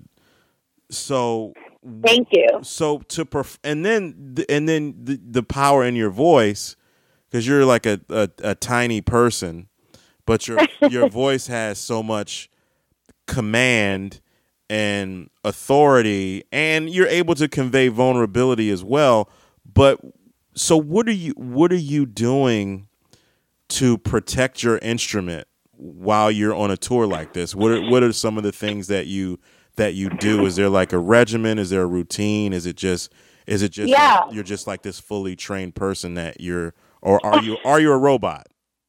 So Thank you. so to perf- and then the, and then the, the power in your voice, because you're like a, a, a tiny person, but your your voice has so much command and authority, and you're able to convey vulnerability as well. But so what are you what are you doing to protect your instrument while you're on a tour like this? What are what are some of the things that you that you do? Is there like a regimen? Is there a routine? Is it just is it just Yeah. like you're just like this fully trained person that you're, or are you are you a robot?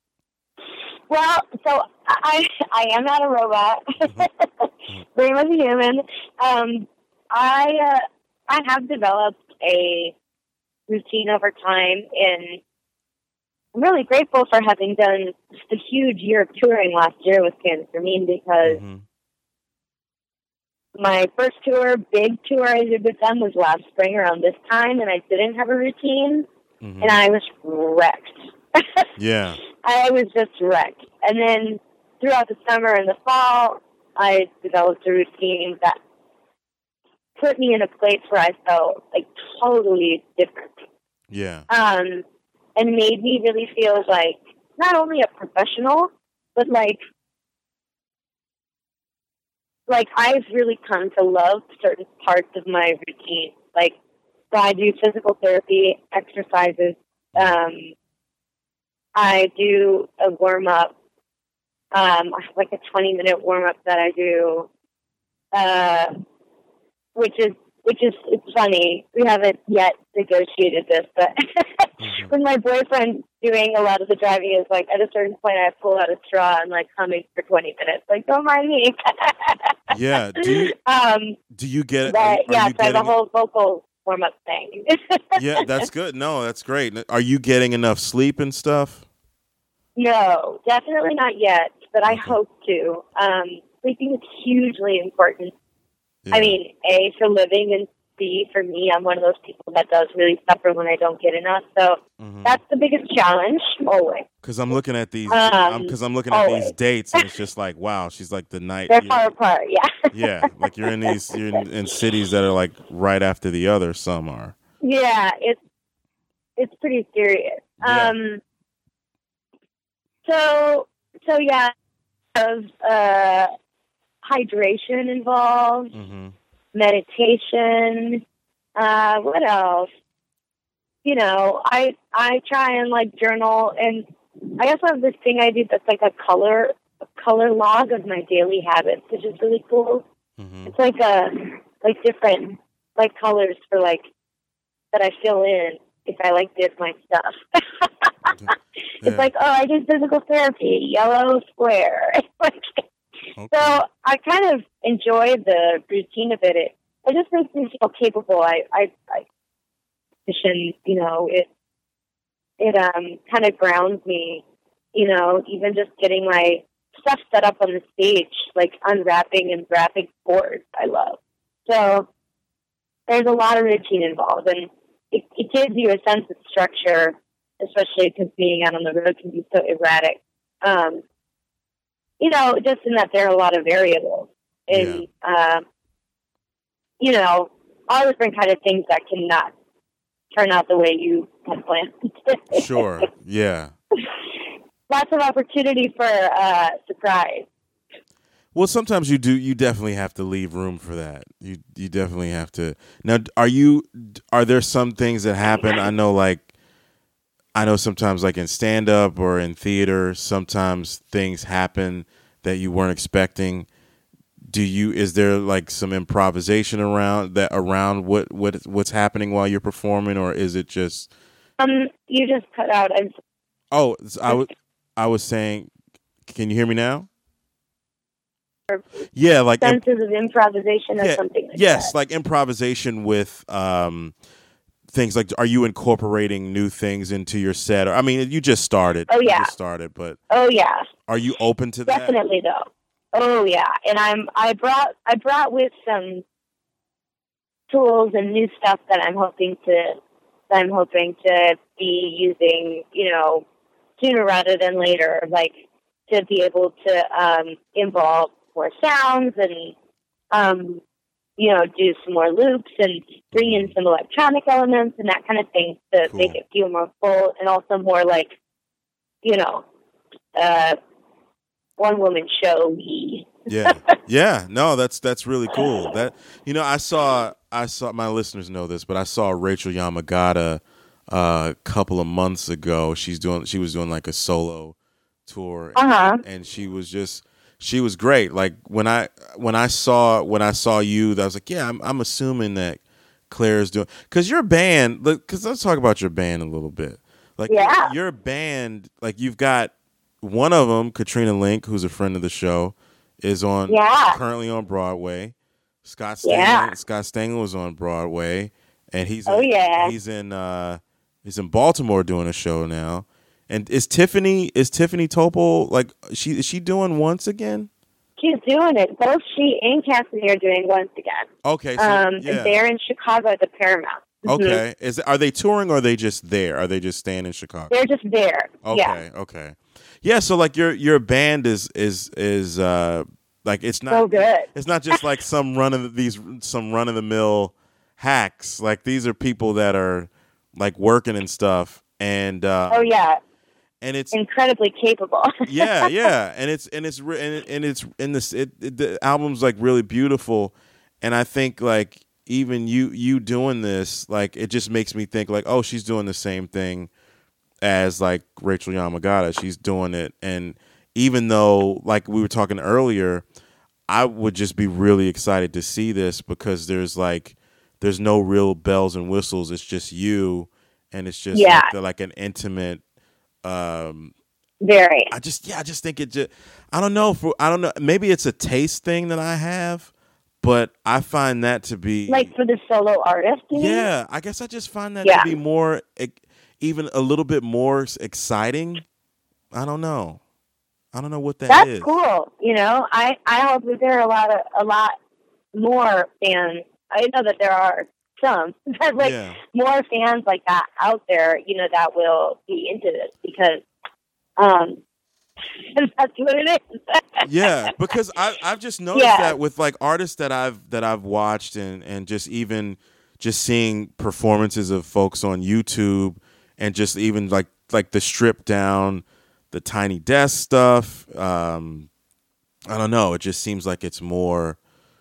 Well, so I I am not a robot. Very much a human. Um, I uh, I have developed a routine over time, and I'm really grateful for having done just a huge year of touring last year with Cancer for Me, because Mm-hmm. my first tour, big tour I did with them was last spring around this time, and I didn't have a routine, Mm-hmm. and I was wrecked. Yeah. I was just wrecked. And then throughout the summer and the fall, I developed a routine that put me in a place where I felt like totally different. Yeah. Um, and made me really feel like not only a professional, but like, like I've really come to love certain parts of my routine. Like, so I do physical therapy, exercises. Um, I do a warm up, um, like a twenty minute warm up that I do, uh, which is which is it's funny. We haven't yet negotiated this, but Mm-hmm. with my boyfriend doing a lot of the driving, is like at a certain point I pull out a straw and like humming for twenty minutes. Like, don't mind me. Yeah. Do you um, do you get? but Are, are yeah, you so I have a getting? whole vocal warm up thing. Yeah, that's good. No, that's great. Are you getting enough sleep and stuff? No, definitely not yet, but I Okay. hope to. Um, sleeping is hugely important. Yeah. I mean, A, for living, and B, for me, I'm one of those people that does really suffer when I don't get enough. So Mhm. that's the biggest challenge, always. Because I'm looking at these, Um, because I'm looking at these always. dates, and it's just like, wow, she's like the night. They're you're- far apart, yeah. Yeah, like you're in these, you're in, in cities that are like right after the other. Some are. Yeah, it's it's pretty serious. Yeah. Um, so so yeah, of uh, hydration involved, Mm-hmm. meditation. Uh, what else? You know, I I try and like journal, and I also have this thing I do that's like a color a color log of my daily habits, which is really cool. Mm-hmm. It's like a like different like colors for like that I fill in if I like did my stuff. It's Yeah. like, oh, I did physical therapy, yellow square. It's like, Okay. so I kind of enjoy the routine of it. It, it just makes me feel capable. I, I, I, and, you know, it, it, um, kind of grounds me, you know, even just getting my stuff set up on the stage, like unwrapping and wrapping boards, I love. So there's a lot of routine involved, and it, it gives you a sense of structure, especially because being out on the road can be so erratic. Um, you know, just in that there are a lot of variables. And, uh, you know, all different kind of things that cannot turn out the way you had planned. Sure. Yeah. lots of opportunity for uh, surprise. Well, sometimes you do. You definitely have to leave room for that. You you definitely have to. Now, are you? Are there some things that happen? I know, like, I know sometimes, like in stand up or in theater, sometimes things happen that you weren't expecting. Do you? Is there like some improvisation around that around what what what's happening while you're performing, or is it just? Um, you just cut out. I'm, oh, I was I was saying. Can you hear me now? Yeah, like senses imp- of improvisation or yeah, something like yes, that. like improvisation with um, things like, are you incorporating new things into your set? Or I mean, you just started. Oh yeah, you just started, but oh yeah, are you open to that? Definitely though. Oh yeah, and I'm I brought I brought with some tools and new stuff that I'm hoping to that I'm hoping to be using, you know, sooner rather than later, like to be able to um, involve more sounds and, um, you know, do some more loops and bring in some electronic elements and that kind of thing to cool. make it feel more full and also more like, you know, uh, one woman show. yeah, yeah, no, that's that's really cool. That you know, I saw I saw my listeners know this, but I saw Rachel Yamagata uh, a couple of months ago. She's doing she was doing like a solo tour, uh-huh. and, and she was just. She was great. Like when I when I saw when I saw you, I was like, yeah, I'm I'm assuming that Claire's doing because your band. Because let's talk about your band a little bit. Like yeah. your band, like you've got one of them, Katrina Link, who's a friend of the show, is on yeah. currently on Broadway. Scott Stangl, yeah. Scott Stangl was on Broadway, and he's oh in, yeah he's in uh, he's in Baltimore doing a show now. And is Tiffany is Tiffany Topol like she is she doing Once Again? She's doing it. Both she and Cassidy are doing Once Again. Okay, so, um, yeah. and they're in Chicago at the Paramount. Mm-hmm. Okay, is are they touring or are they just there? Are they just staying in Chicago? They're just there. Okay, yeah. okay, yeah. So like your your band is is is uh like it's not so good. It's not just like some run of these some run of the mill hacks. Like these are people that are like working and stuff. And uh, oh yeah. And it's incredibly capable. yeah, yeah, and it's and it's and, it, and it's in this. It, it, the album's like really beautiful, and I think like even you you doing this, like it just makes me think like, oh, she's doing the same thing as like Rachel Yamagata. She's doing it, and even though like we were talking earlier, I would just be really excited to see this because there's like there's no real bells and whistles. It's just you, and it's just yeah. like, like an intimate. Um, Very. I just yeah, I just think it just I don't know for I don't know maybe it's a taste thing that I have, but I find that to be like for the solo artist. You yeah, mean? I guess I just find that yeah. to be more even a little bit more exciting. I don't know. I don't know what that That's is. That's cool. You know, I I hope that there are a lot of a lot more fans. I know that there are some, but like yeah. more fans like that out there, you know, that will be into this because, um, that's what it is. yeah, because I I've just noticed yeah. that with like artists that I've that I've watched and and just even just seeing performances of folks on YouTube and just even like like the stripped down, the Tiny Desk stuff. Um, I don't know. It just seems like it's more.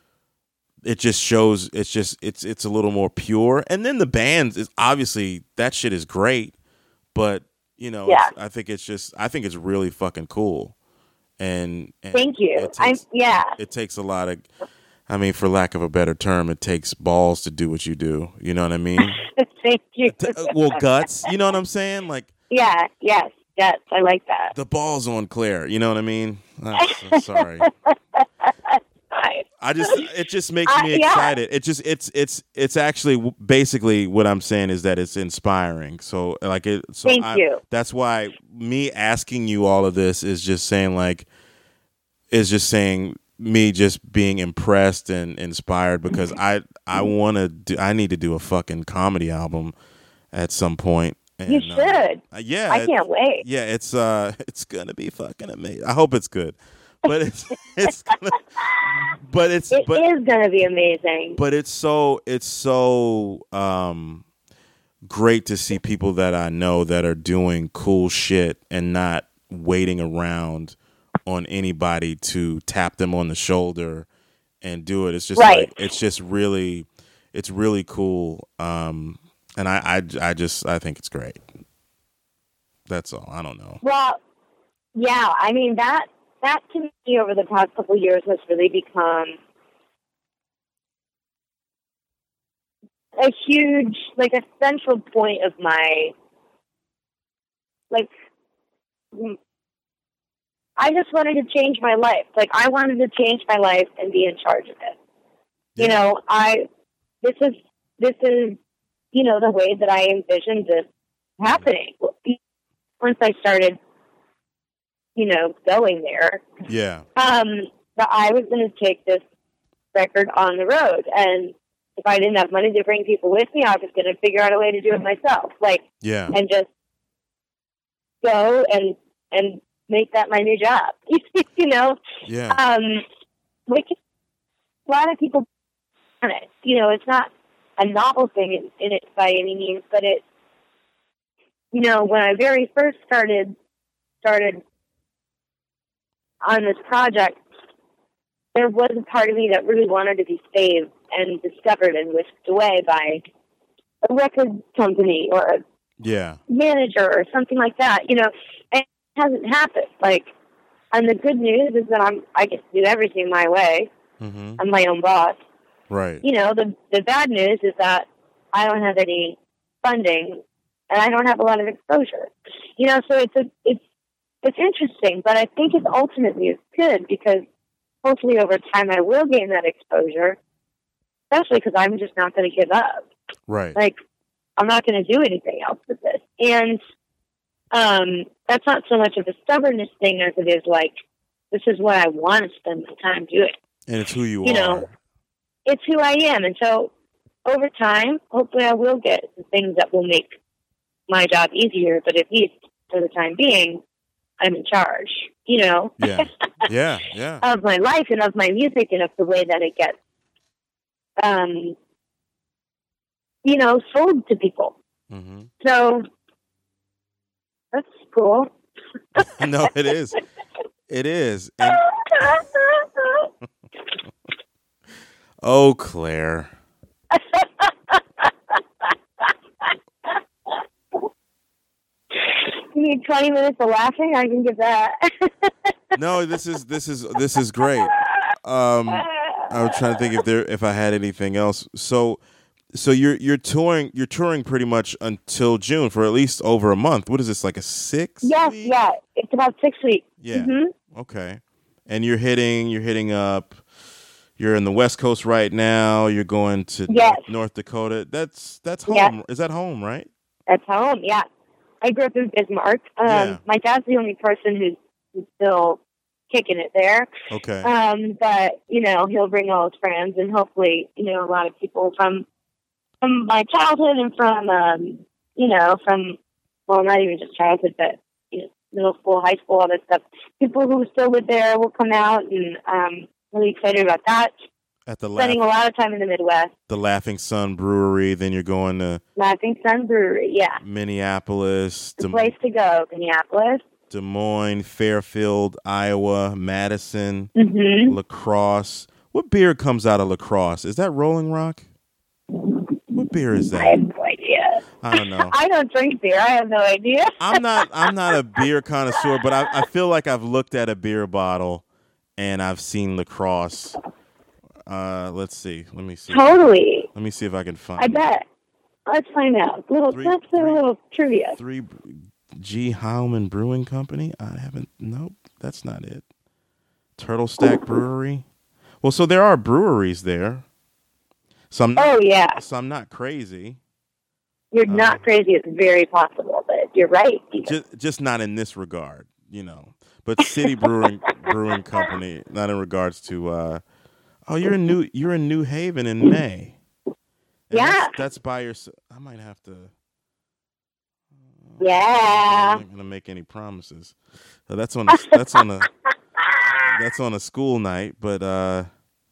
It just shows it's just it's it's a little more pure, and then the band is obviously that shit is great, but you know yeah. it's, I think it's just I think it's really fucking cool, and, and thank you. It takes, I'm yeah. It takes a lot of, I mean, for lack of a better term, it takes balls to do what you do. You know what I mean? Thank you. Well, guts. You know what I'm saying? Like yeah, yes, yes, I like that. The balls on Claire. You know what I mean? I'm so sorry. I just it just makes me uh, yeah. excited. It just it's it's it's actually basically what I'm saying is that it's inspiring. So like it. So Thank I, you. That's why me asking you all of this is just saying like is just saying me just being impressed and inspired because I I want to do I need to do a fucking comedy album at some point. And, you should. Uh, yeah, I can't wait. Yeah, it's uh it's gonna be fucking amazing. I hope it's good. But it's it's gonna, but it's it but, is gonna be amazing. But it's so it's so um great to see people that I know that are doing cool shit and not waiting around on anybody to tap them on the shoulder and do it. It's just right. like it's just really it's really cool. Um, and I, I I just I think it's great. That's all. I don't know. Well, yeah, I mean that that to me over the past couple of years has really become a huge, like a central point of my, like, I just wanted to change my life. Like, I wanted to change my life and be in charge of it. Yeah. You know, I, this is, this is, you know, the way that I envisioned this happening. Once I started, you know, going there. Yeah. Um, that I was going to take this record on the road. And if I didn't have money to bring people with me, I was going to figure out a way to do it myself. Like, yeah. And just go and, and make that my new job, you know? Yeah. Um, which a lot of people on it, you know, it's not a novel thing in, in it by any means, but it, you know, when I very first started, started on this project, there was a part of me that really wanted to be saved and discovered and whisked away by a record company or a yeah. manager or something like that, you know, and it hasn't happened. Like, and the good news is that I'm, I get to do everything my way. Mm-hmm. I'm my own boss. Right. You know, the, the bad news is that I don't have any funding and I don't have a lot of exposure, you know, so it's a, it's, it's interesting, but I think it's ultimately it's good because hopefully over time I will gain that exposure, especially because I'm just not going to give up. Right. Like, I'm not going to do anything else with this. And um, that's not so much of a stubbornness thing as it is like, this is what I want to spend my time doing. And it's who you, you are. know, it's who I am. And so over time, hopefully I will get the things that will make my job easier, but at least for the time being, I'm in charge, you know, yeah, yeah, yeah, of my life and of my music and of the way that it gets, um, you know, sold to people. Mm-hmm. So that's cool. No, it is. It is. And... oh, Claire. You need twenty minutes of laughing? I can give that. No, this is this is this is great. Um, I was trying to think if there if I had anything else. So, so you're you're touring you're touring pretty much until June for at least over a month. What is this, like a six? Yes, week? yeah, it's about six weeks. Yeah. Mm-hmm. Okay. And you're hitting you're hitting up. You're in the West Coast right now. You're going to yes. North, North Dakota. That's that's home. Yes. Is that home, right? That's home. Yeah. I grew up in Bismarck. Um, yeah. My dad's the only person who's, who's still kicking it there. Okay. Um, but, you know, he'll bring all his friends and hopefully, you know, a lot of people from from my childhood and from, um, you know, from, well, not even just childhood, but, you know, middle school, high school, all that stuff. People who still live there will come out and um really excited about that. At the Spending Laugh- a lot of time in the Midwest. The Laughing Sun Brewery. Then you're going to Laughing Sun Brewery, yeah. Minneapolis. The Des- place to go, Minneapolis. Des Moines, Fairfield, Iowa, Madison, mm-hmm. La Crosse. What beer comes out of La Crosse? Is that Rolling Rock? What beer is that? I have no idea. I don't know. I don't drink beer. I have no idea. I'm not. I'm not a beer connoisseur, but I, I feel like I've looked at a beer bottle and I've seen La Crosse. Uh, let's see. Let me see. Totally. Let me see if I can find. I it. bet. Let's find out. Little. Three, That's a three, little trivia. Three G. Heilman Brewing Company. I haven't. Nope, that's not it. Turtle Stack Brewery. Well, so there are breweries there. So I'm not, oh yeah. So I'm not crazy. You're um, not crazy. It's very possible, but you're right. Just, just not in this regard, you know. But City Brewing Brewing Company, not in regards to. Uh, oh, you're in New. You're in New Haven in May. And yeah. That's, that's by yourself. I might have to. Uh, yeah. I'm not gonna make any promises. So that's on. A, that's on a. That's on a school night, but. Uh,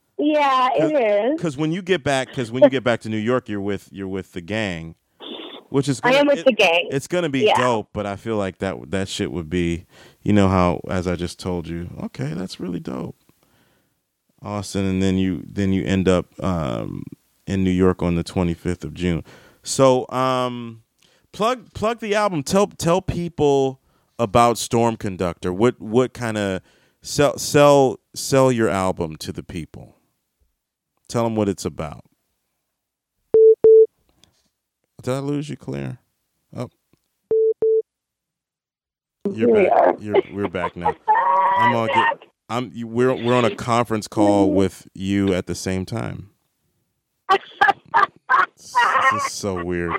yeah, it is. Because when you get back, because when you get back to New York, you're with you're with the gang. which is gonna, I am with it, the gang. It's gonna be yeah. dope, but I feel like that that shit would be, you know how, as I just told you, okay, that's really dope, Austin, and then you then you end up um, in New York on the twenty-fifth of June. So um, plug plug the album. Tell tell people about Storm Conductor. What what kind of sell sell sell your album to the people. Tell them what it's about. Did I lose you, Claire? Oh, you're Here back. You're we're back now. I'm all get. I'm. You, we're we're on a conference call with you at the same time. This is so weird.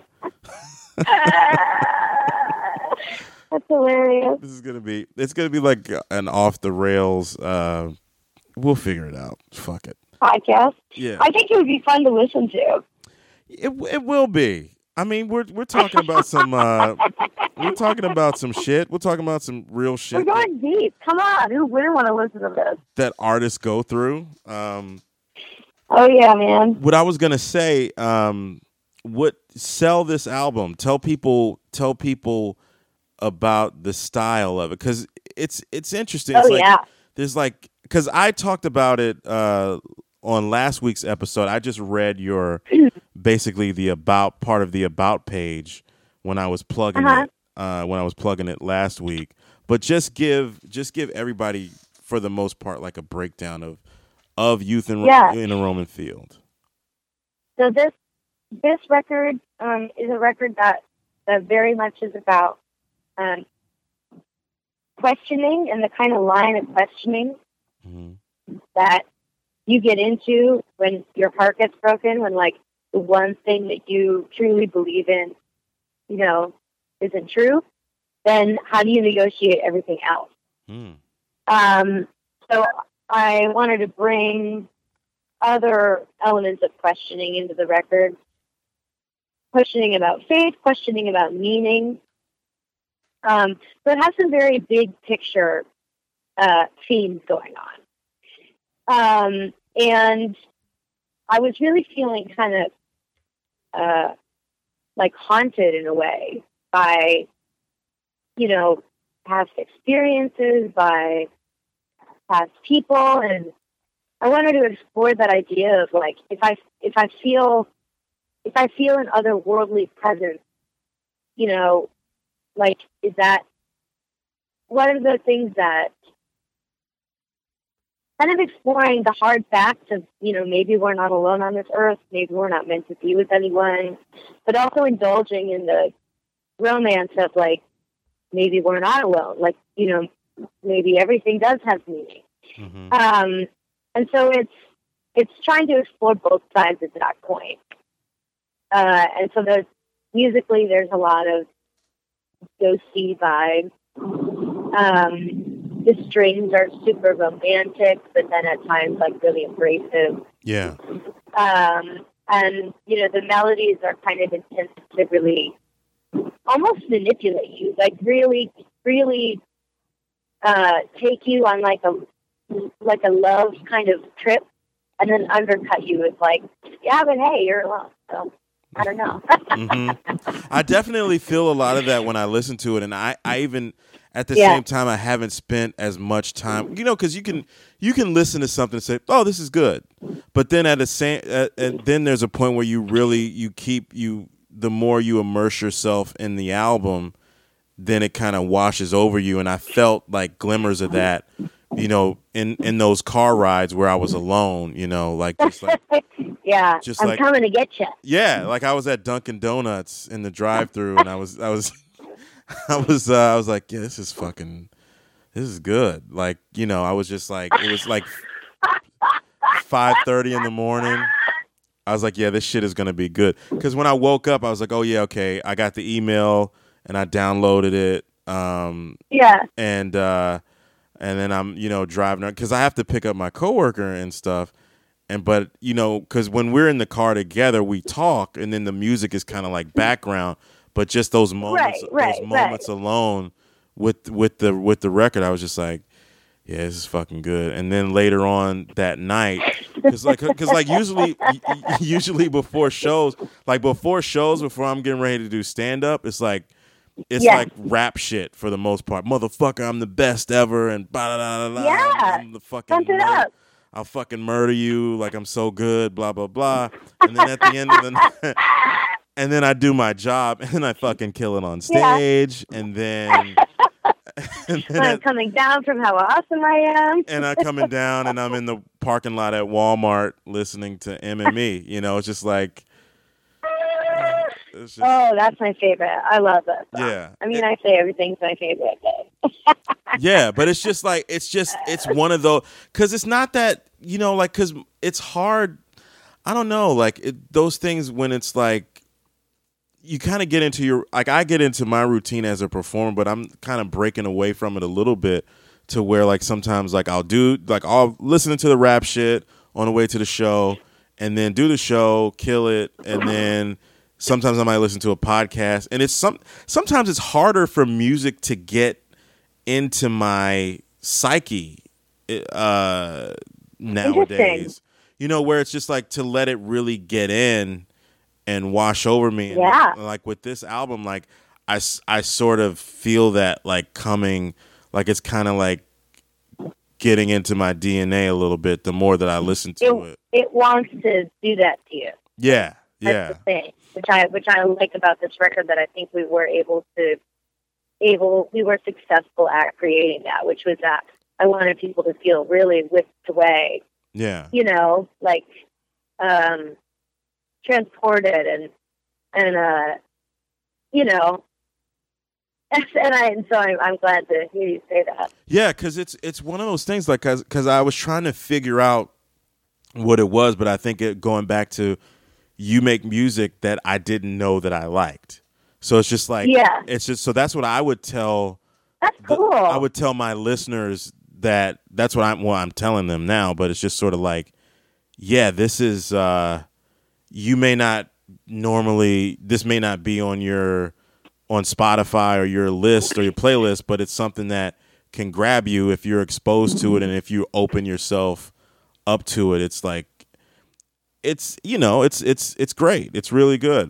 That's hilarious. This is gonna be. It's gonna be like an off the rails. Uh, we'll figure it out. Fuck it. Podcast. Yeah. I think it would be fun to listen to. It it will be. I mean, we're we're talking about some uh, we're talking about some shit. We're talking about some real shit. We're going deep. Come on, who wouldn't want to listen to this? That artists go through. Um, oh yeah, man. What I was gonna say, um, what sell this album? Tell people, tell people about the style of it, because it's it's interesting. Oh it's like, yeah. There's like, because I talked about it uh, on last week's episode. I just read your basically the about part of the about page when I was plugging uh-huh. it uh, when I was plugging it last week. But just give just give everybody, for the most part, like a breakdown of of Youth in, yeah. in a Roman Field. So this this record um, is a record that that very much is about um, questioning, and the kind of line of questioning mm-hmm. that you get into when your heart gets broken, when like the one thing that you truly believe in, you know, isn't true, then how do you negotiate everything else? Mm. Um, so I wanted to bring other elements of questioning into the record, questioning about faith, questioning about meaning. Um, so it has some very big picture uh, themes going on. Um, and I was really feeling kind of uh, like haunted in a way by, you know, past experiences, by past people. And I wanted to explore that idea of like, if I, if I feel, if I feel an otherworldly presence, you know, like, is that, what are the things that, kind of exploring the hard facts of, you know, maybe we're not alone on this earth, maybe we're not meant to be with anyone, but also indulging in the romance of, like, maybe we're not alone, like, you know, maybe everything does have meaning. Mm-hmm. Um, and so it's, it's trying to explore both sides of that coin. Uh, and so there's, musically, there's a lot of ghosty vibes. Um, the strings are super romantic, but then at times like really abrasive. Yeah. Um, and you know, the melodies are kind of intended to really almost manipulate you, like really, really uh, take you on like a like a love kind of trip, and then undercut you with like, yeah, but hey, you're alone. So I don't know. mm-hmm. I definitely feel a lot of that when I listen to it, and I, I even at the yeah. same time I haven't spent as much time, you know, because you can you can listen to something and say, oh, this is good, but then at the same uh, and then there's a point where you really you keep you the more you immerse yourself in the album, then it kind of washes over you, and I felt like glimmers of that, you know, in in those car rides where I was alone, you know, like just like. Yeah, just I'm like, coming to get you. Yeah, like I was at Dunkin' Donuts in the drive-thru, and I was, I was, I was, uh, I was like, yeah, this is fucking, this is good. Like, you know, I was just like, it was like five thirty in the morning. I was like, yeah, this shit is gonna be good. Because when I woke up, I was like, oh yeah, okay, I got the email and I downloaded it. Um, yeah, and uh, and then I'm, you know, driving because I have to pick up my coworker and stuff. And but you know, because when we're in the car together, we talk, and then the music is kind of like background. But just those moments, right, right, those moments right. alone with with the with the record, I was just like, yeah, this is fucking good. And then later on that night, because like because like usually usually before shows, like before shows, before I'm getting ready to do stand up, it's like it's Yeah. like rap shit for the most part. Motherfucker, I'm the best ever, and blah blah blah blah. Yeah. I'm, I'm the fucking. Pump it mur- up. I'll fucking murder you. Like I'm so good. Blah blah blah. And then at the end of the. And then I do my job, and then I fucking kill it on stage, yeah. and then, and then I'm at, coming down from how awesome I am, and I'm coming down, and I'm in the parking lot at Walmart listening to M M E. You know, it's just like, it's just, oh, that's my favorite. I love that song. Yeah, I mean, it, I say everything's my favorite. yeah, but it's just like it's just it's one of those because it's not that you know like because it's hard. I don't know, like it, those things when it's like. You kind of get into your, like I get into my routine as a performer, but I'm kind of breaking away from it a little bit to where like sometimes like I'll do, like I'll listen to the rap shit on the way to the show and then do the show, kill it. And then sometimes I might listen to a podcast and it's some, sometimes it's harder for music to get into my psyche uh, nowadays, you know, where it's just like to let it really get in and wash over me. And yeah. like with this album, like I, I sort of feel that like coming, like it's kind of like getting into my D N A a little bit the more that I listen to it. It, it wants to do that to you. Yeah. Yeah. That's the thing, which I, which I like about this record that I think we were able to, able, we were successful at creating that, which was that I wanted people to feel really whipped away. Yeah. You know, like, um, transported and and uh you know and I and so I'm, I'm glad to hear you say that. Yeah, because it's it's one of those things like because I was trying to figure out what it was, but I think it going back to you make music that I didn't know that I liked. So it's just like yeah, it's just so that's what I would tell. That's cool. The, I would tell my listeners that that's what I'm well I'm telling them now, but it's just sort of like yeah, this is. uh You may not normally, this may not be on your, on Spotify or your list or your playlist, but it's something that can grab you if you're exposed to it and if you open yourself up to it. It's like, it's, you know, it's, it's, it's great. It's really good.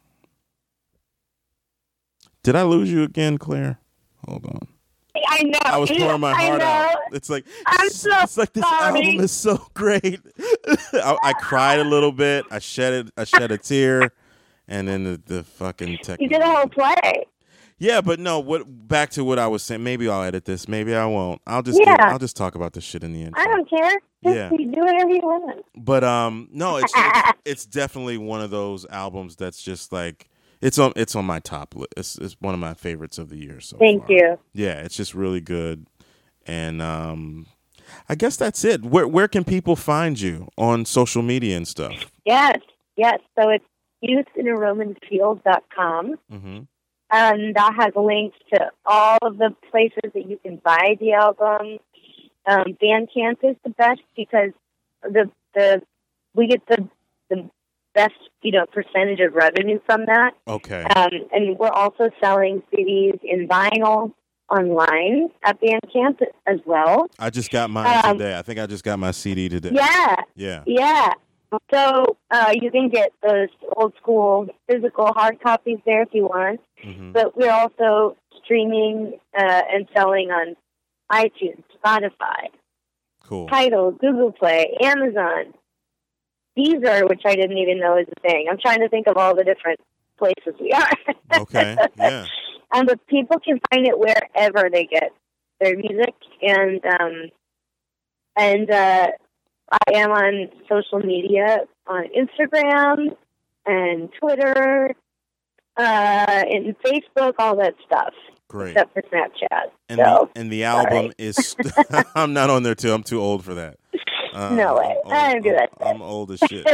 Did I lose you again, Claire? Hold on. I know. I was pouring my heart out. It's like I'm so it's like this sorry. album is so great. I, I cried a little bit. I shed it. I shed a tear, and then the, the fucking tech. You did a whole play. Yeah, but no. What back to what I was saying? Maybe I'll edit this. Maybe I won't. I'll just Yeah. give, I'll just talk about this shit in the intro. I don't care. Just Yeah. you do whatever you want. But um, no, it's, it's it's definitely one of those albums that's just like. It's on. It's on my top list. It's, it's one of my favorites of the year. So thank far. you. Yeah, it's just really good, and um, I guess that's it. Where where can people find you on social media and stuff? Yes, yes. So it's youth in a roman field dot com, Mm-hmm. and that has links to all of the places that you can buy the album. Um, Bandcamp is the best because the the we get the the best, you know, percentage of revenue from that. Okay. Um, and we're also selling C Ds in vinyl online at Bandcamp as well. I just got mine Um, today. I think I just got my C D today. Yeah. Yeah. Yeah. So uh, you can get those old school physical hard copies there if you want. Mm-hmm. But we're also streaming uh, and selling on iTunes, Spotify, Cool. Tidal, Google Play, Amazon, Deezer, which I didn't even know is a thing. I'm trying to think of all the different places we are. Okay. Yeah. Um, but people can find it wherever they get their music, and um, and uh, I am on social media on Instagram and Twitter uh, and Facebook, all that stuff. Great. Except for Snapchat. And so, the and the album sorry. is. I'm not on there too. I'm too old for that. Uh, No way. I'm I don't do that. I'm, I'm old as shit.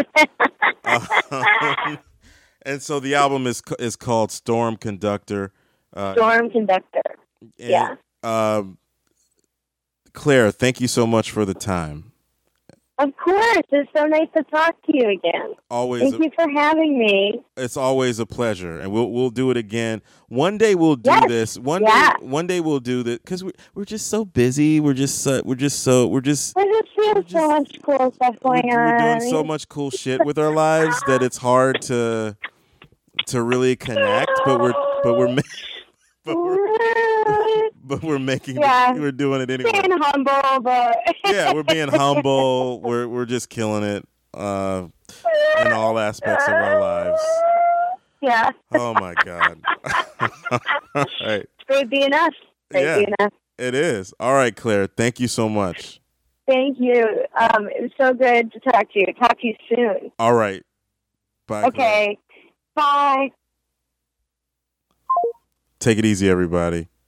um, and so the album is is called Storm Conductor. Uh, Storm Conductor. and, Yeah. Um, Claire, thank you so much for the time. Of course. It's so nice to talk to you again. Always. Thank a, you for having me. It's always a pleasure, and we'll we'll do it again. One day we'll do yes. this. One yeah. day, one day we'll do this because we we're just so busy. We're just so, we're just so we're just. We're just seeing so much cool stuff going we're, on. We're doing so much cool shit with our lives that it's hard to to really connect. But we're but we're. But we're, but we're making yeah. it, we're doing it anyway. Being humble, but yeah, we're being humble. We're we're just killing it uh, in all aspects of our lives. Yeah. Oh my God. All right. It's great being us. Great yeah, being us. It is. All right, Claire. Thank you so much. Thank you. Um, it was so good to talk to you. Talk to you soon. All right. Bye. Okay. Claire. Bye. Take it easy, everybody.